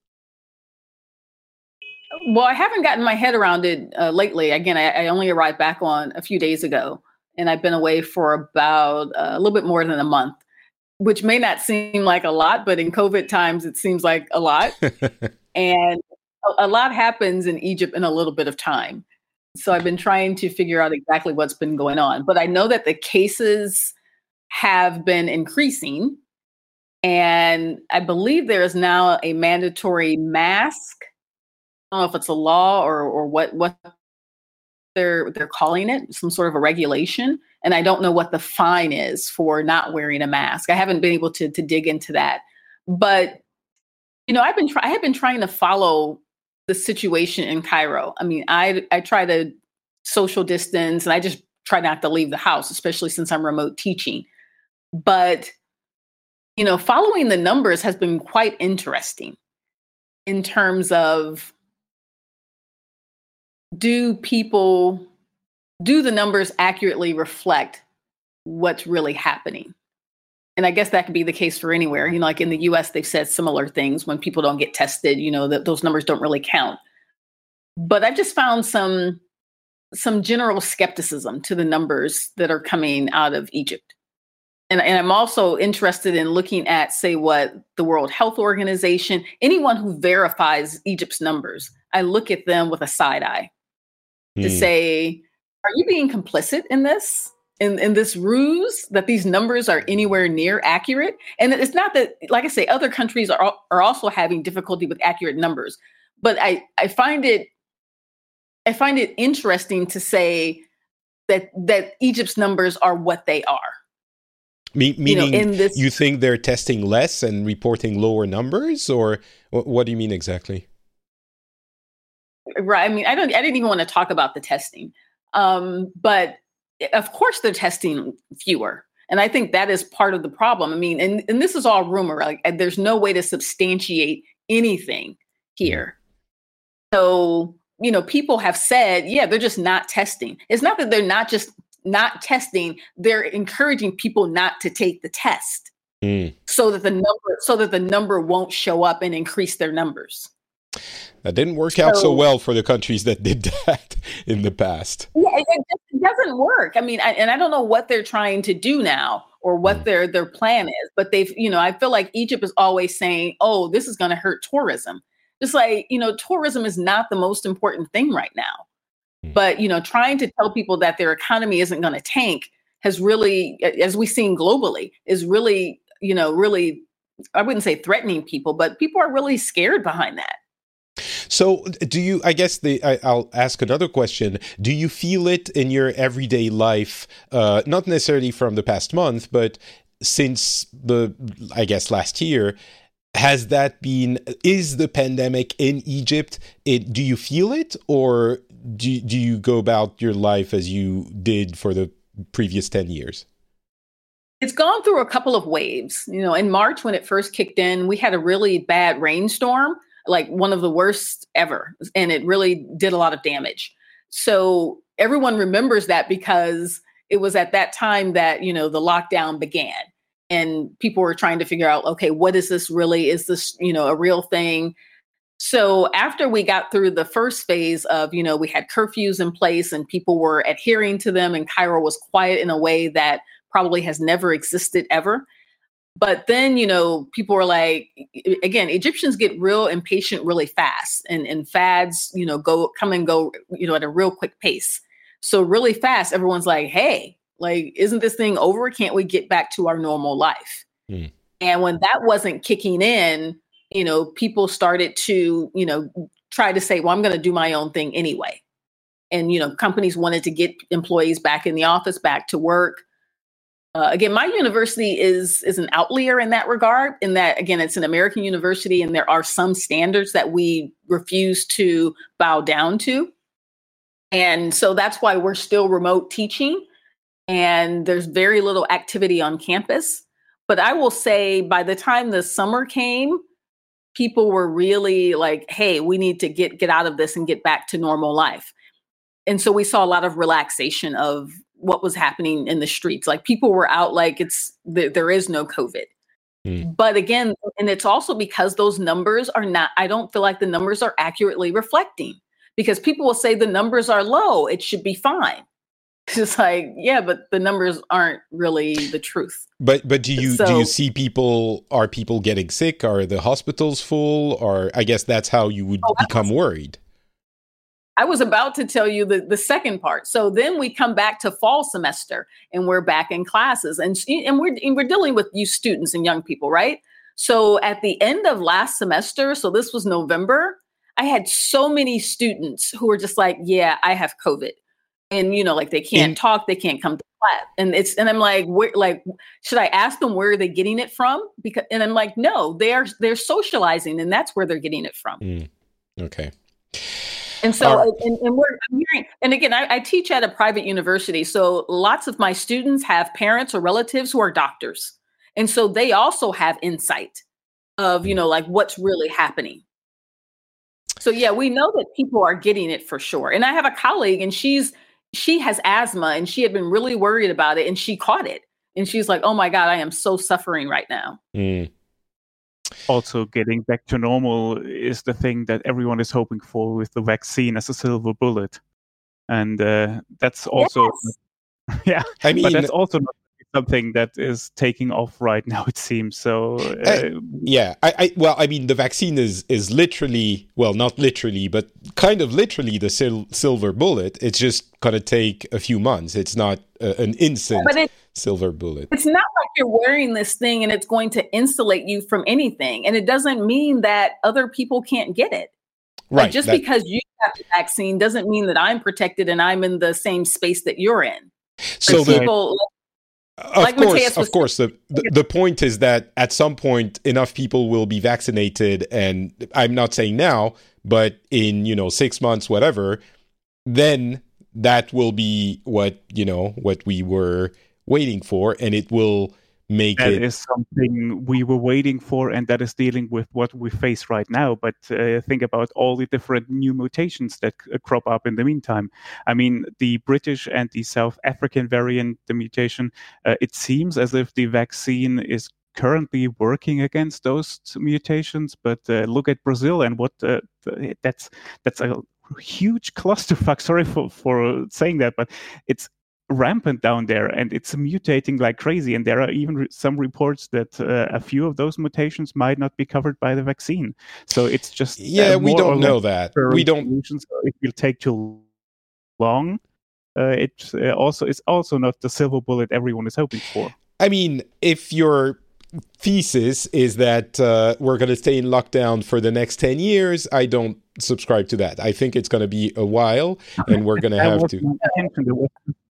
Well, I haven't gotten my head around it lately. Again, I only arrived back on a few days ago, and I've been away for about a little bit more than a month, which may not seem like a lot, but in COVID times, it seems like a lot. And a lot happens in Egypt in a little bit of time. So I've been trying to figure out exactly what's been going on. But I know that the cases have been increasing. And I believe there is now a mandatory mask. I don't know if it's a law or what they're calling it, some sort of a regulation. And I don't know what the fine is for not wearing a mask. I haven't been able to dig into that. But, I have been trying to follow the situation in Cairo. I mean, I try to social distance, and I just try not to leave the house, especially since I'm remote teaching. But, following the numbers has been quite interesting in terms of, do the numbers accurately reflect what's really happening? And I guess that could be the case for anywhere. Like in the US, they've said similar things. When people don't get tested, that those numbers don't really count. But I've just found some general skepticism to the numbers that are coming out of Egypt. And I'm also interested in looking at, say, what the World Health Organization, anyone who verifies Egypt's numbers, I look at them with a side eye to say, are you being complicit in this? In this ruse that these numbers are anywhere near accurate? And it's not that, like I say, other countries are also having difficulty with accurate numbers. But I find it interesting to say that Egypt's numbers are what they are. Meaning, you think they're testing less and reporting lower numbers, or what do you mean exactly? Right. I mean, I didn't even want to talk about the testing, but of course they're testing fewer. And I think that is part of the problem. I mean, and this is all rumor. Like, there's no way to substantiate anything here. So, people have said, yeah, they're just not testing. It's not that they're not just not testing. They're encouraging people not to take the test so that the number won't show up and increase their numbers. That didn't work out so well for the countries that did that in the past. Yeah, it doesn't work. I mean, I don't know what they're trying to do now or what their plan is, but I feel like Egypt is always saying, oh, this is going to hurt tourism. Just like, tourism is not the most important thing right now. But, trying to tell people that their economy isn't going to tank has really, as we've seen globally, is really, really, I wouldn't say threatening people, but people are really scared behind that. So I'll ask another question. Do you feel it in your everyday life, not necessarily from the past month, but since last year? Is the pandemic in Egypt, do you feel it, or do you go about your life as you did for the previous 10 years? It's gone through a couple of waves. In March, when it first kicked in, we had a really bad rainstorm, like one of the worst ever. And it really did a lot of damage. So everyone remembers that because it was at that time that, the lockdown began. And people were trying to figure out, okay, what is this really? Is this, a real thing? So after we got through the first phase of, we had curfews in place and people were adhering to them, and Cairo was quiet in a way that probably has never existed ever. But then, people were like, again, Egyptians get real impatient really fast, and fads, come and go, at a real quick pace. So really fast, everyone's like, hey, like, isn't this thing over? Can't we get back to our normal life? And when that wasn't kicking in, people started to, try to say, well, I'm going to do my own thing anyway. And, companies wanted to get employees back in the office, back to work. Again, my university is an outlier in that regard, in that, again, it's an American university and there are some standards that we refuse to bow down to. And so that's why we're still remote teaching and there's very little activity on campus. But I will say by the time the summer came, people were really like, hey, we need to get out of this and get back to normal life. And so we saw a lot of relaxation of what was happening in the streets. Like people were out like there is no COVID. But again, and it's also because those numbers are not, I don't feel like the numbers are accurately reflecting, because people will say the numbers are low, it should be fine. It's like, yeah, but the numbers aren't really the truth. But do you see are people getting sick? Are the hospitals full? Or I guess that's how you would become worried. I was about to tell you the second part. So then we come back to fall semester and we're back in classes and we're dealing with you students and young people, right? So at the end of last semester, so this was November, I had so many students who were just like, yeah, I have COVID. And, like they can't talk, they can't come to class. And I'm like, should I ask them where are they getting it from? And I'm like, no, they're socializing and that's where they're getting it from. Okay. And so, I'm hearing, and again, I teach at a private university. So lots of my students have parents or relatives who are doctors. And so they also have insight of, like what's really happening. So yeah, we know that people are getting it for sure. And I have a colleague and she has asthma and she had been really worried about it and she caught it. And she's like, oh my God, I am so suffering right now. Also, getting back to normal is the thing that everyone is hoping for with the vaccine as a silver bullet. And that's also, yes. But that's also not something that is taking off right now, it seems. So, the vaccine is literally, well, not literally, but kind of literally the silver bullet. It's just going to take a few months. It's not an instant silver bullet. It's not like you're wearing this thing and it's going to insulate you from anything. And it doesn't mean that other people can't get it. Right. Like just because you have the vaccine doesn't mean that I'm protected and I'm in the same space that you're in. So people... Of course. The point is that at some point, enough people will be vaccinated, and I'm not saying now, but in 6 months, whatever, then that will be what we were waiting for, and it will make that is something we were waiting for, and that is dealing with what we face right now. But think about all the different new mutations that crop up in the meantime. I mean, the British and the South African variant, the mutation, it seems as if the vaccine is currently working against those mutations. But look at Brazil and what that's a huge clusterfuck. Sorry for saying that, but it's rampant down there and it's mutating like crazy, and there are even some reports that a few of those mutations might not be covered by the vaccine. So it's just we don't know that. We don't. So it will take too long. It's also not the silver bullet everyone is hoping for. I mean, if your thesis is that we're going to stay in lockdown for the next 10 years, I don't subscribe to that. I think it's going to be a while, and we're going to have to.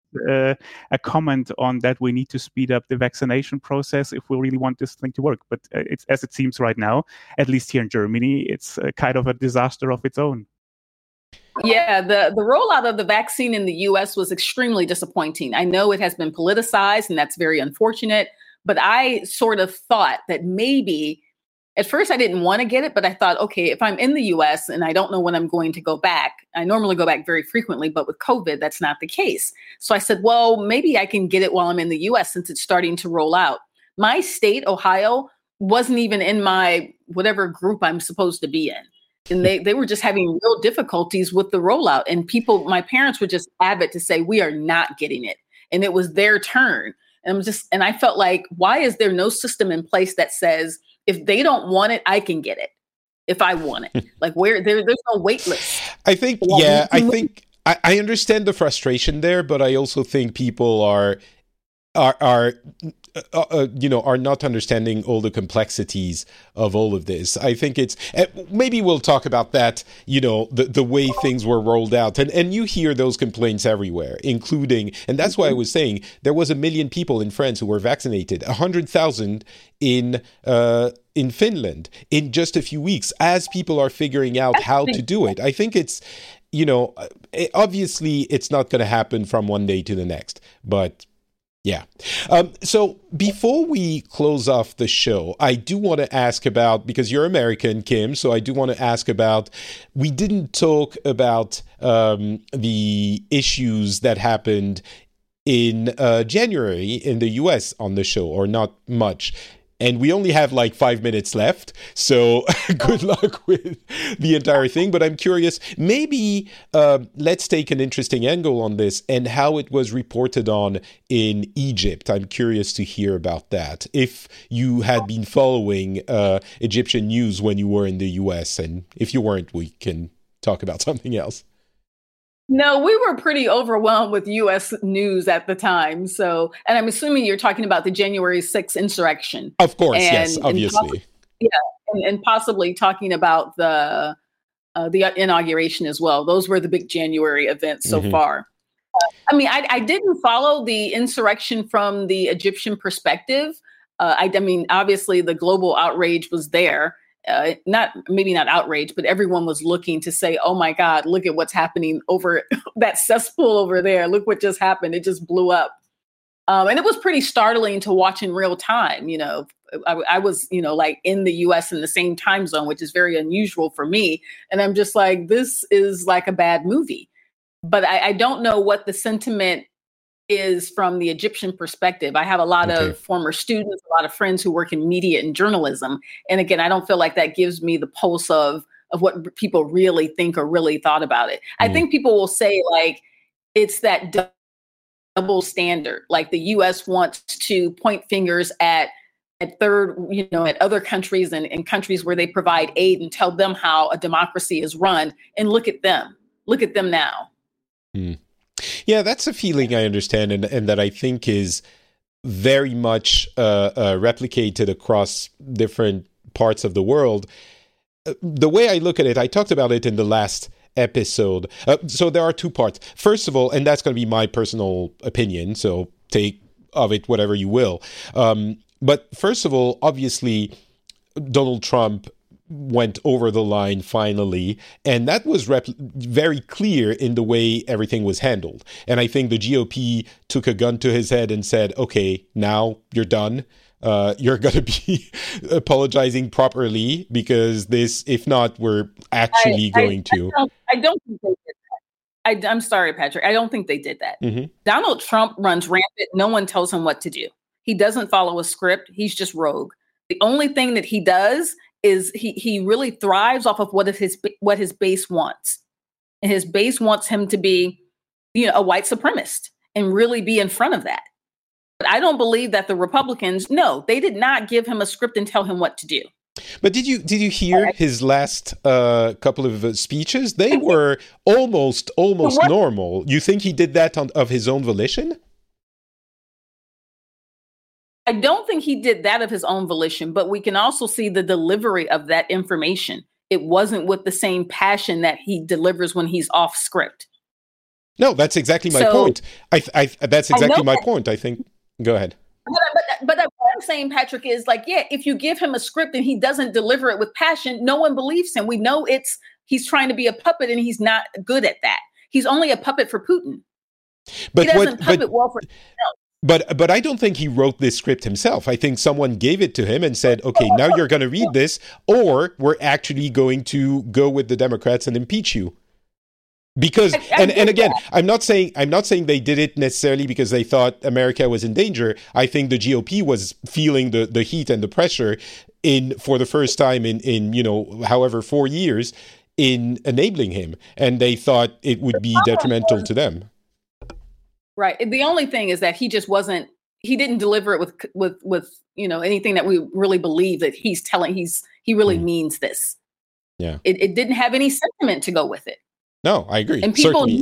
A comment on that we need to speed up the vaccination process if we really want this thing to work. But it's as it seems right now, at least here in Germany, it's kind of a disaster of its own. Yeah, the rollout of the vaccine in the U.S. was extremely disappointing. I know it has been politicized, and that's very unfortunate. But I sort of thought that maybe, at first I didn't want to get it, but I thought, okay, if I'm in the U.S. and I don't know when I'm going to go back, I normally go back very frequently, but with COVID, that's not the case. So I said, well, maybe I can get it while I'm in the U.S. since it's starting to roll out. My state, Ohio, wasn't even in my whatever group I'm supposed to be in. And they were just having real difficulties with the rollout. And my parents were just avid to say, we are not getting it. And it was their turn. And I felt like, why is there no system in place that says, if they don't want it, I can get it if I want it. Like there's no wait list. I think I understand the frustration there, but I also think people are not understanding all the complexities of all of this. I think it's maybe we'll talk about that. The way things were rolled out, and you hear those complaints everywhere, including, and that's why I was saying there was 1 million people in France who were vaccinated, 100,000 in Finland in just a few weeks, as people are figuring out how to do it. I think it's. Obviously, it's not going to happen from one day to the next, but yeah. So before we close off the show, I do want to ask about, because you're American, Kim, so I do want to ask about, we didn't talk about the issues that happened in January in the US on the show, or not much. And we only have like 5 minutes left, so good luck with the entire thing. But I'm curious, maybe let's take an interesting angle on this and how it was reported on in Egypt. I'm curious to hear about that. If you had been following Egyptian news when you were in the US, and if you weren't, we can talk about something else. No, we were pretty overwhelmed with U.S. news at the time. So, and I'm assuming you're talking about the January 6th insurrection. Of course, yes, obviously. And possibly talking about the inauguration as well. Those were the big January events so far. I mean, I didn't follow the insurrection from the Egyptian perspective. I mean, obviously, the global outrage was there. Maybe not outrage, but everyone was looking to say, oh my God, look at what's happening over that cesspool over there. Look what just happened. It just blew up. And it was pretty startling to watch in real time. I was, like in the US in the same time zone, which is very unusual for me. And I'm just like, this is like a bad movie. But I don't know what the sentiment is from the Egyptian perspective. I have a lot of former students, a lot of friends who work in media and journalism. And again, I don't feel like that gives me the pulse of what people really think or really thought about it. I think people will say like, it's that double standard. Like the US wants to point fingers at other countries and countries where they provide aid and tell them how a democracy is run. And look at them now. Yeah, that's a feeling I understand, and that I think is very much replicated across different parts of the world. The way I look at it, I talked about it in the last episode. So there are two parts. First of all, and that's going to be my personal opinion, so take of it whatever you will. But first of all, obviously, Donald Trump went over the line finally, and that was very clear in the way everything was handled. And I think the GOP took a gun to his head and said, okay, now you're done. You're going to be apologizing properly, because this, if not, we're actually going to. I don't think they did that. I'm sorry, Patrick. I don't think they did that. Donald Trump runs rampant. No one tells him what to do. He doesn't follow a script. He's just rogue. The only thing that he does is he really thrives off of what his base wants. And his base wants him to be, a white supremacist and really be in front of that. But I don't believe that the Republicans, no, they did not give him a script and tell him what to do. But did you hear his last couple of speeches? They were almost normal. You think he did that of his own volition? I don't think he did that of his own volition, but we can also see the delivery of that information. It wasn't with the same passion that he delivers when he's off script. No, that's exactly my point. That's exactly my point. I think. Go ahead. But what I'm saying, Patrick, is like, yeah, if you give him a script and he doesn't deliver it with passion, no one believes him. We know he's trying to be a puppet, and he's not good at that. He's only a puppet for Putin. But he doesn't puppet well for himself. But I don't think he wrote this script himself. I think someone gave it to him and said, okay, now you're going to read this, or we're actually going to go with the Democrats and impeach you. Because, and again, I'm not saying they did it necessarily because they thought America was in danger. I think the GOP was feeling the heat and the pressure for the first time in however 4 years, in enabling him. And they thought it would be detrimental to them. Right. The only thing is that he didn't deliver it with anything that we really believe that he's telling. He really means this. Yeah. It didn't have any sentiment to go with it. No, I agree. And people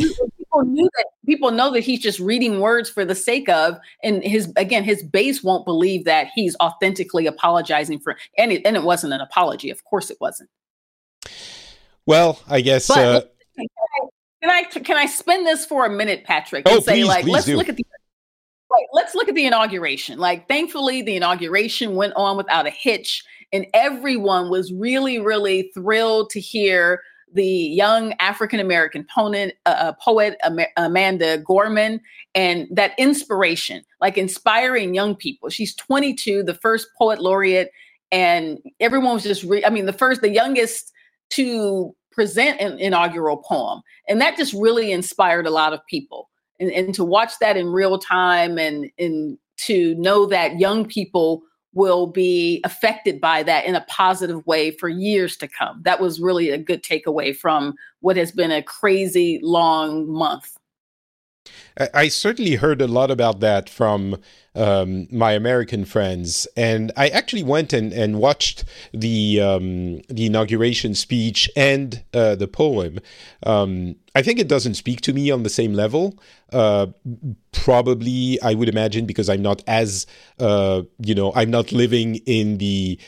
people know that he's just reading words for the sake of, and his base won't believe that he's authentically apologizing for, and it wasn't an apology. Of course, it wasn't. Well, I guess. But can I spin this for a minute, Patrick, and say, please let's do. look at the inauguration. Like, thankfully, the inauguration went on without a hitch, and everyone was really, really thrilled to hear the young African-American poet Amanda Gorman, and that inspiration, like inspiring young people. She's 22, the first poet laureate, and everyone was just, the youngest to present an inaugural poem. And that just really inspired a lot of people. And to watch that in real time and to know that young people will be affected by that in a positive way for years to come. That was really a good takeaway from what has been a crazy long month. I certainly heard a lot about that from my American friends, and I actually went and watched the inauguration speech and the poem. I think it doesn't speak to me on the same level. Probably, I would imagine, because I'm not as I'm not living in the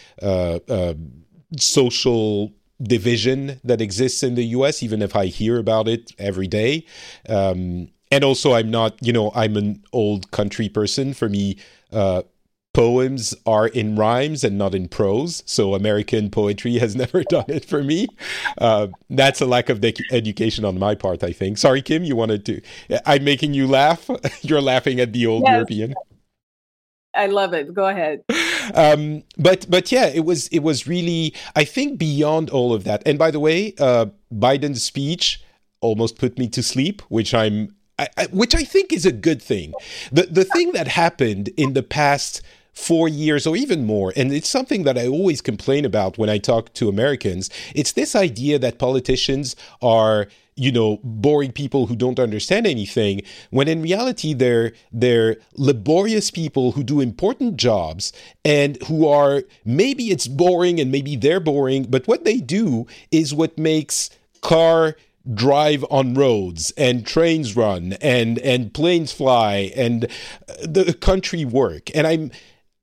social division that exists in the U.S., even if I hear about it every day. And also, I'm not, I'm an old country person. For me, poems are in rhymes and not in prose. So American poetry has never done it for me. That's a lack of education on my part, I think. Sorry, Kim, you wanted to... I'm making you laugh. You're laughing at the old European. I love it. Go ahead. But yeah, it was really, I think, beyond all of that. And by the way, Biden's speech almost put me to sleep, which I think is a good thing. The thing that happened in the past 4 years or even more, and it's something that I always complain about when I talk to Americans, it's this idea that politicians are, boring people who don't understand anything, when in reality they're laborious people who do important jobs and who are, maybe it's boring and maybe they're boring, but what they do is what makes car drive on roads and trains run and planes fly and the country work. And I'm,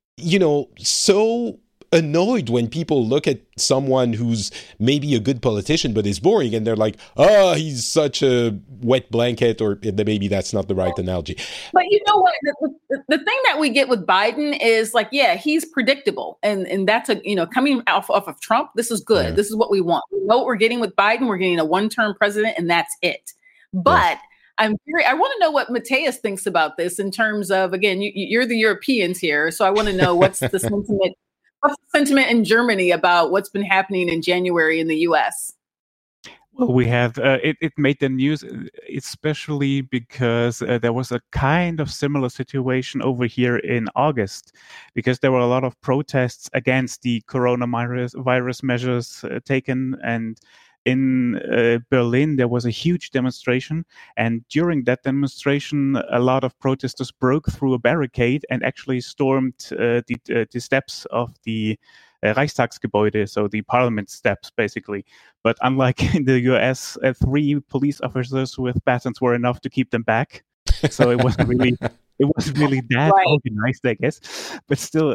so annoyed when people look at someone who's maybe a good politician but is boring and they're like, oh, he's such a wet blanket, or maybe that's not the right analogy. But you know what? The thing that we get with Biden is like, yeah, he's predictable. And that's coming off of Trump, this is good. Yeah. This is what we want. We know what we're getting with Biden. We're getting a one-term president and that's it. But I want to know what Mateus thinks about this in terms of, again, you're the Europeans here. So I want to know what's the sentiment. What's the sentiment in Germany about what's been happening in January in the U.S.? Well, we have it made the news, especially because there was a kind of similar situation over here in August, because there were a lot of protests against the coronavirus measures taken, and in Berlin, there was a huge demonstration, and during that demonstration, a lot of protesters broke through a barricade and actually stormed the steps of the Reichstagsgebäude, so the parliament steps, basically. But unlike in the US, 3 police officers with batons were enough to keep them back. So it wasn't really... It wasn't really that organized, I guess, but still,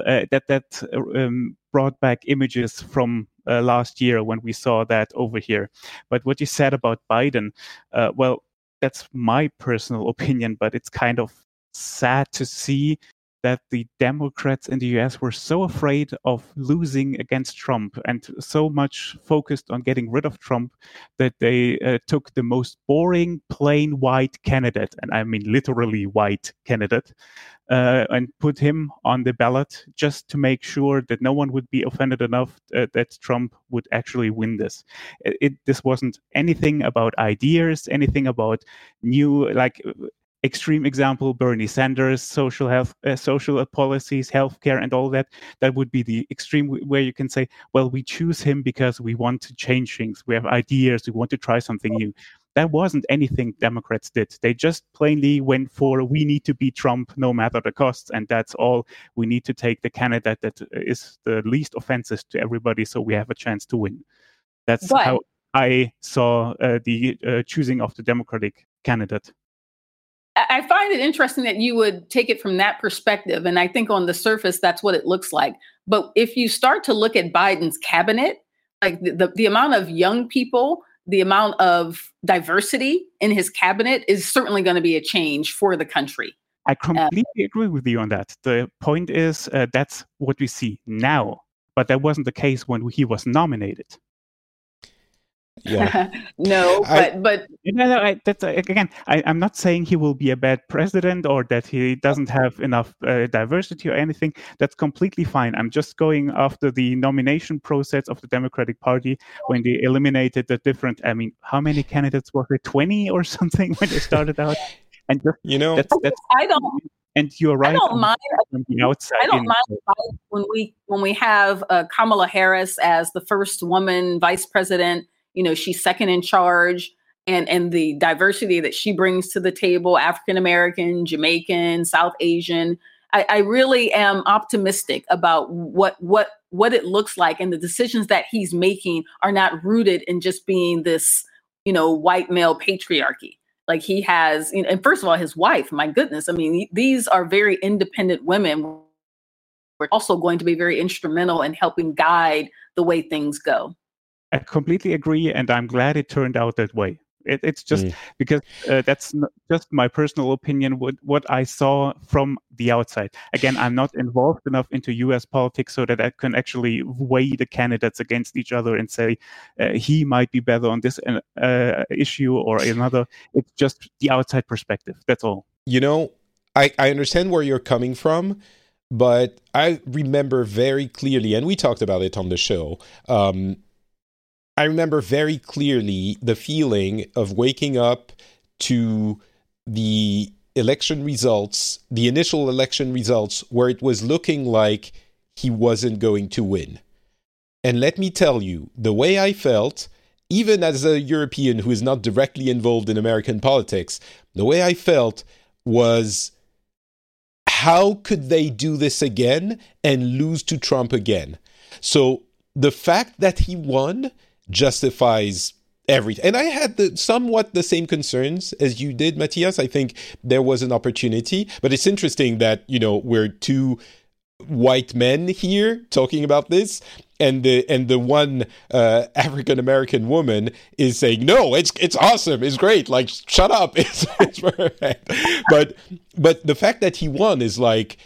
that brought back images from last year when we saw that over here. But what you said about Biden, well, that's my personal opinion, but it's kind of sad to see that the Democrats in the US were so afraid of losing against Trump and so much focused on getting rid of Trump that they took the most boring, plain white candidate, and I mean literally white candidate, and put him on the ballot just to make sure that no one would be offended enough that Trump would actually win this. This wasn't anything about ideas, anything about new, extreme example, Bernie Sanders, social policies, healthcare, and all that. That would be the extreme where you can say, well, we choose him because we want to change things. We have ideas. We want to try something new. That wasn't anything Democrats did. They just plainly went for, we need to beat Trump no matter the costs. And that's all. We need to take the candidate that is the least offensive to everybody so we have a chance to win. That's how I saw the choosing of the Democratic candidate. I find it interesting that you would take it from that perspective. And I think on the surface, that's what it looks like. But if you start to look at Biden's cabinet, like the amount of young people, the amount of diversity in his cabinet is certainly going to be a change for the country. I completely agree with you on that. The point is that's what we see now, but that wasn't the case when he was nominated. Yeah. I'm not saying he will be a bad president or that he doesn't have enough diversity or anything. That's completely fine. I'm just going after the nomination process of the Democratic Party when they eliminated the different. I mean, how many candidates were there? 20 or something when they started out. And just, that's I don't. And you're right. I don't mind. From the outside, I don't mind when we have Kamala Harris as the first woman vice president. You know, she's second in charge, and the diversity that she brings to the table, African American, Jamaican, South Asian. I really am optimistic about what it looks like, and the decisions that he's making are not rooted in just being this, white male patriarchy. Like he has, and first of all, his wife, my goodness. I mean, these are very independent women. We're also going to be very instrumental in helping guide the way things go. I completely agree, and I'm glad it turned out that way. It's just because that's just my personal opinion, what I saw from the outside. Again, I'm not involved enough into U.S. politics so that I can actually weigh the candidates against each other and say he might be better on this issue or another. It's just the outside perspective. That's all. I understand where you're coming from, but I remember very clearly, and we talked about it on the show, I remember very clearly the feeling of waking up to the election results, the initial election results, where it was looking like he wasn't going to win. And let me tell you, the way I felt, even as a European who is not directly involved in American politics, the way I felt was, how could they do this again and lose to Trump again? So the fact that he won justifies everything. And I had somewhat the same concerns as you did, Matthias. I think there was an opportunity, but it's interesting that, we're two white men here talking about this, and the one African-American woman is saying, no, it's awesome, it's great, like, shut up, it's perfect. But the fact that he won is like,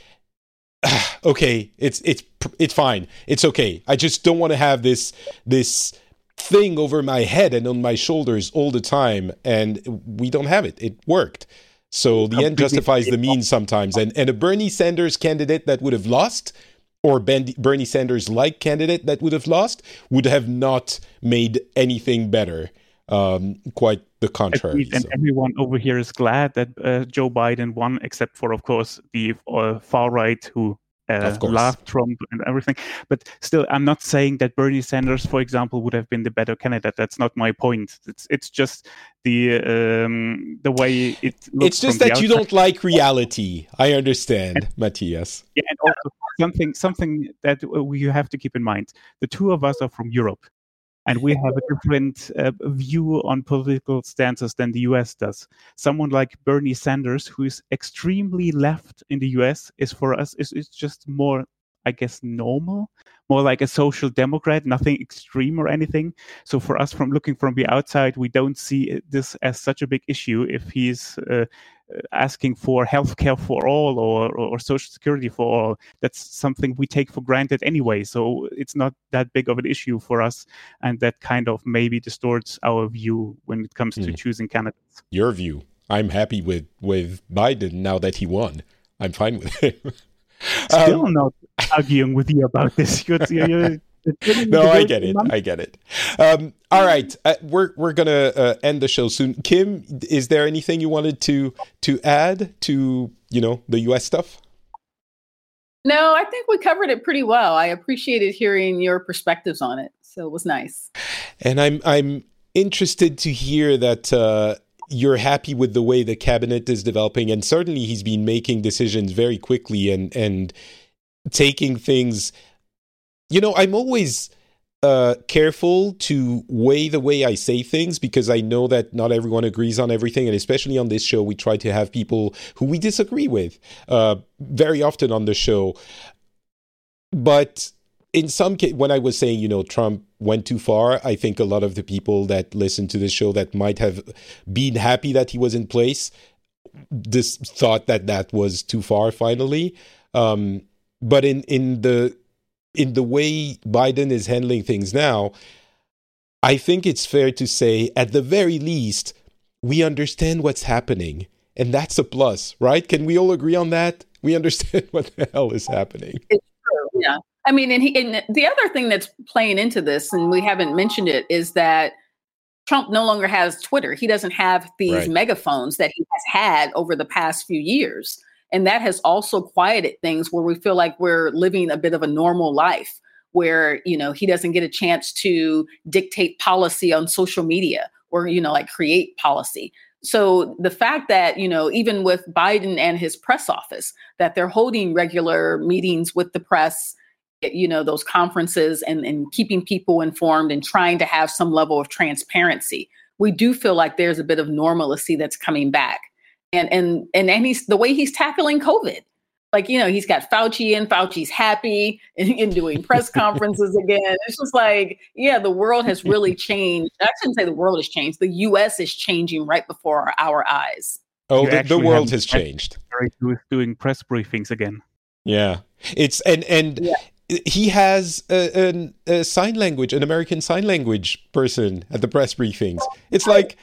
okay, it's fine, it's okay. I just don't want to have this thing over my head and on my shoulders all the time, and we don't have it. It worked. So the end justifies the means sometimes. And a Bernie Sanders candidate that would have lost, or Bernie Sanders-like candidate that would have lost, would have not made anything better. Quite the contrary. And everyone over here is glad that Joe Biden won, except for, of course, the far right who laughed Trump and everything. But still, I'm not saying that Bernie Sanders, for example, would have been the better candidate. That's not my point. It's just the way it looks. It's just that you don't like reality. I understand, Matthias. Yeah, and also something that you have to keep in mind. The two of us are from Europe, and we have a different view on political stances than the US does. Someone like Bernie Sanders, who is extremely left in the US, is for us, is just more, I guess, normal, more like a social democrat, nothing extreme or anything. So for us, from looking from the outside, we don't see this as such a big issue if he's asking for healthcare for all or social security for all. That's something we take for granted anyway. So it's not that big of an issue for us. And that kind of maybe distorts our view when it comes to choosing candidates. Your view. I'm happy with Biden now that he won. I'm fine with him. Still not arguing with you about this. No, I get it. All right, we're gonna end the show soon. Kim, is there anything you wanted to add to the US stuff? No, I think we covered it pretty well. I appreciated hearing your perspectives on it, so it was nice. And I'm interested to hear that you're happy with the way the cabinet is developing, and certainly he's been making decisions very quickly and taking things. I'm always careful to weigh the way I say things, because I know that not everyone agrees on everything, and especially on this show, we try to have people who we disagree with very often on the show. But in some case, when I was saying, Trump went too far, I think a lot of the people that listen to the show that might have been happy that he was in place thought that was too far finally. But in the way Biden is handling things now, I think it's fair to say, at the very least, we understand what's happening. And that's a plus, right? Can we all agree on that? We understand what the hell is happening. It's true, yeah. I mean, and the other thing that's playing into this, and we haven't mentioned it, is that Trump no longer has Twitter. He doesn't have these megaphones that he has had over the past few years. And that has also quieted things where we feel like we're living a bit of a normal life where, he doesn't get a chance to dictate policy on social media or, create policy. So the fact that, even with Biden and his press office, that they're holding regular meetings with the press, those conferences and keeping people informed and trying to have some level of transparency, we do feel like there's a bit of normalcy that's coming back. And he's the way he's tackling COVID, he's got Fauci in, Fauci's happy and doing press conferences again. It's just like, the world has really changed. I shouldn't say the world has changed. The U.S. is changing right before our eyes. Oh, the world has changed. Who's doing press briefings again? Yeah, it's and he has a sign language, an American sign language person at the press briefings. It's like.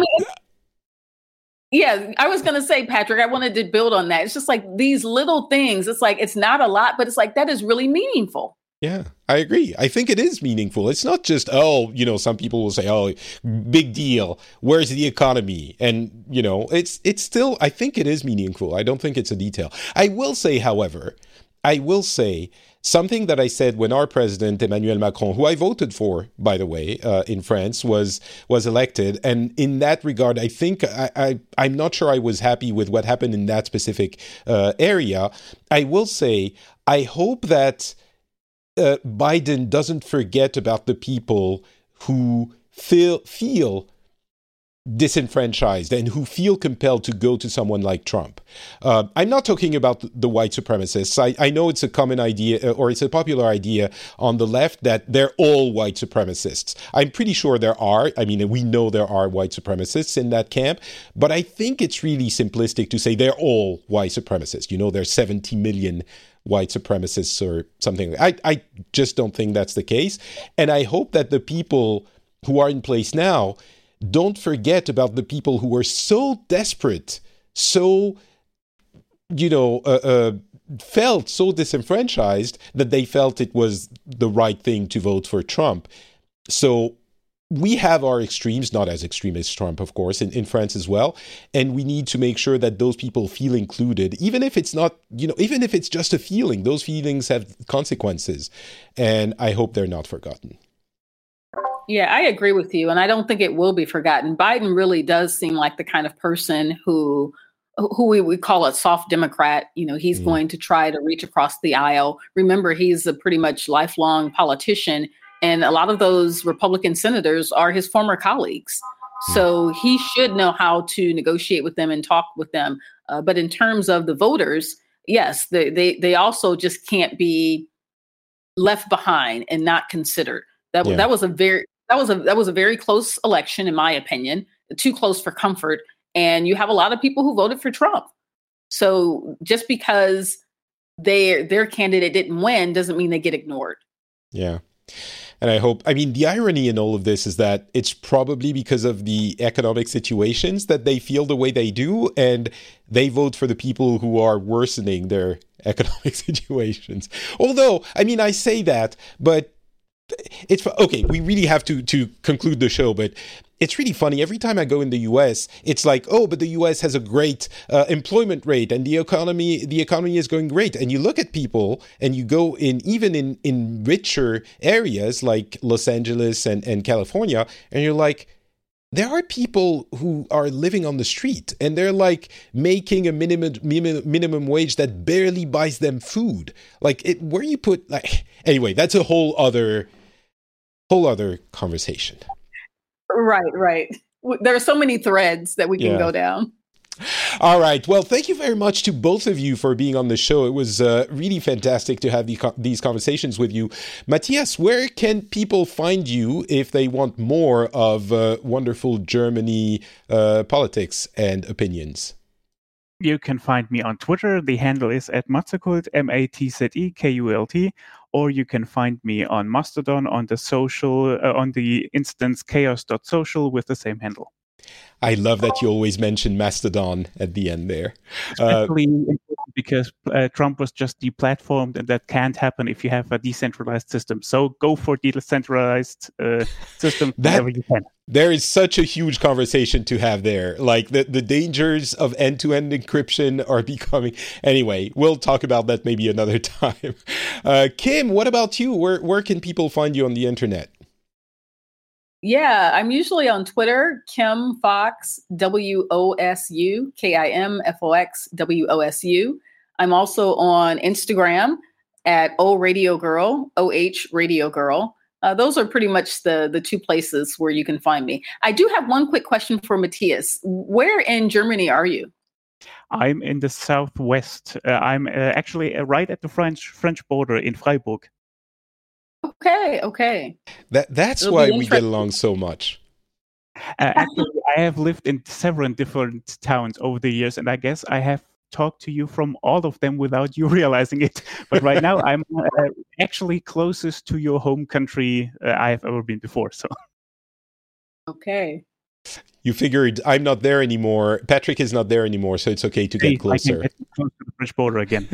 Yeah, I was going to say, Patrick, I wanted to build on that. It's just like these little things. It's like, it's not a lot, but it's like, that is really meaningful. Yeah, I agree. I think it is meaningful. It's not just, some people will say, big deal. Where's the economy? And, it's still, I think it is meaningful. I don't think it's a detail. I will say, however, something that I said when our president, Emmanuel Macron, who I voted for, by the way, in France, was elected. And in that regard, I think I'm not sure I was happy with what happened in that specific area. I will say, I hope that Biden doesn't forget about the people who feel disenfranchised and who feel compelled to go to someone like Trump. I'm not talking about the white supremacists. I know it's a common idea, or it's a popular idea on the left, that they're all white supremacists. I'm pretty sure there are. I mean, we know there are white supremacists in that camp, but I think it's really simplistic to say they're all white supremacists. There's 70 million white supremacists or something. I just don't think that's the case. And I hope that the people who are in place now don't forget about the people who were so desperate, so, felt so disenfranchised that they felt it was the right thing to vote for Trump. So we have our extremes, not as extreme as Trump, of course, in France as well. And we need to make sure that those people feel included, even if it's not, even if it's just a feeling. Those feelings have consequences. And I hope they're not forgotten. Yeah, I agree with you. And I don't think it will be forgotten. Biden really does seem like the kind of person who we would call a soft Democrat. He's going to try to reach across the aisle. Remember, he's a pretty much lifelong politician. And a lot of those Republican senators are his former colleagues. So he should know how to negotiate with them and talk with them. But in terms of the voters, yes, they also just can't be left behind and not considered. That was a very close election, in my opinion, too close for comfort. And you have a lot of people who voted for Trump. So just because their candidate didn't win doesn't mean they get ignored. Yeah. And the irony in all of this is that it's probably because of the economic situations that they feel the way they do, and they vote for the people who are worsening their economic situations. Although, I say that, but it's okay. We really have to conclude the show, but it's really funny. Every time I go in the U.S., it's like, but the U.S. has a great employment rate and the economy is going great. And you look at people and you go even in richer areas like Los Angeles and California, and you're like, there are people who are living on the street and they're like making a minimum wage that barely buys them food. Anyway, that's a whole other whole other conversation. Right. There are so many threads that we can go down. All right. Well, thank you very much to both of you for being on the show. It was really fantastic to have these conversations with you. Matthias, where can people find you if they want more of wonderful Germany politics and opinions? You can find me on Twitter. The handle is @Matzekult, MATZEKULT, or you can find me on Mastodon on the social on the instance chaos.social with the same handle. I love that you always mention Mastodon at the end there. Especially because Trump was just deplatformed, and that can't happen if you have a decentralized system. So go for decentralized system whenever you can. There is such a huge conversation to have there. Like the dangers of end-to-end encryption are becoming... Anyway, we'll talk about that maybe another time. Kim, what about you? Where can people find you on the internet? Yeah, I'm usually on Twitter, Kim Fox, WOSU, KIM FOX, I'm also on Instagram at O Radio Girl, OH Radio Girl. Those are pretty much the two places where you can find me. I do have one quick question for Matthias. Where in Germany are you? I'm in the southwest. I'm actually right at the French border in Freiburg. Okay. That's why we get along so much. Actually, I have lived in several different towns over the years, and I guess I have talked to you from all of them without you realizing it. But right now, I'm actually closest to your home country I have ever been before. So, okay. You figured I'm not there anymore. Patrick is not there anymore, so it's okay to get closer. I can get close to the French border again.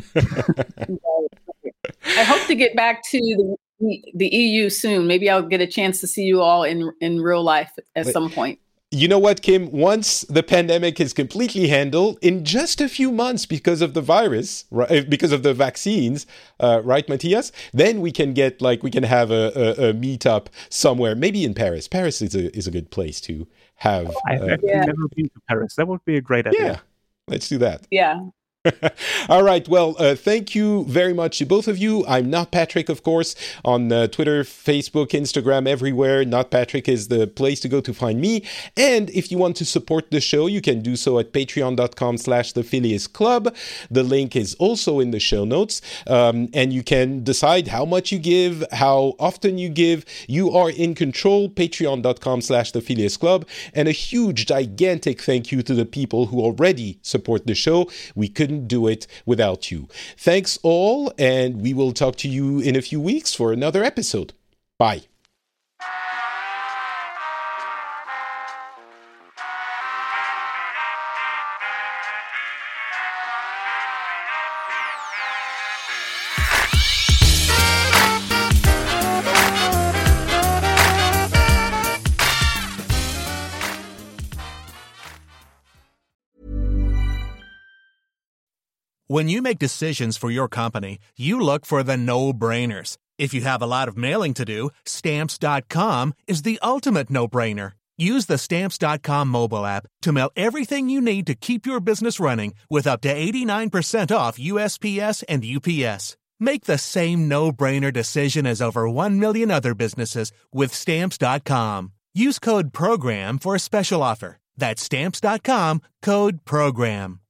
I hope to get back to the EU soon. Maybe I'll get a chance to see you all in real life at some point. You know what, Kim? Once the pandemic is completely handled, in just a few months because of the virus, right, because of the vaccines, right, Matthias? Then we can have a meetup somewhere, maybe in Paris. Paris is a good place to have. I've never been to Paris. That would be a great idea. Yeah, let's do that. Yeah. All right. Well, thank you very much to both of you. I'm Not Patrick, of course, on Twitter, Facebook, Instagram, everywhere. Not Patrick is the place to go to find me. And if you want to support the show, you can do so at patreon.com/The Phileas Club. The link is also in the show notes. And you can decide how much you give, how often you give. You are in control. Patreon.com/The Phileas Club. And a huge, gigantic thank you to the people who already support the show. We couldn't do it without you. Thanks all, and we will talk to you in a few weeks for another episode. Bye. When you make decisions for your company, you look for the no-brainers. If you have a lot of mailing to do, Stamps.com is the ultimate no-brainer. Use the Stamps.com mobile app to mail everything you need to keep your business running with up to 89% off USPS and UPS. Make the same no-brainer decision as over 1 million other businesses with Stamps.com. Use code PROGRAM for a special offer. That's Stamps.com, code PROGRAM.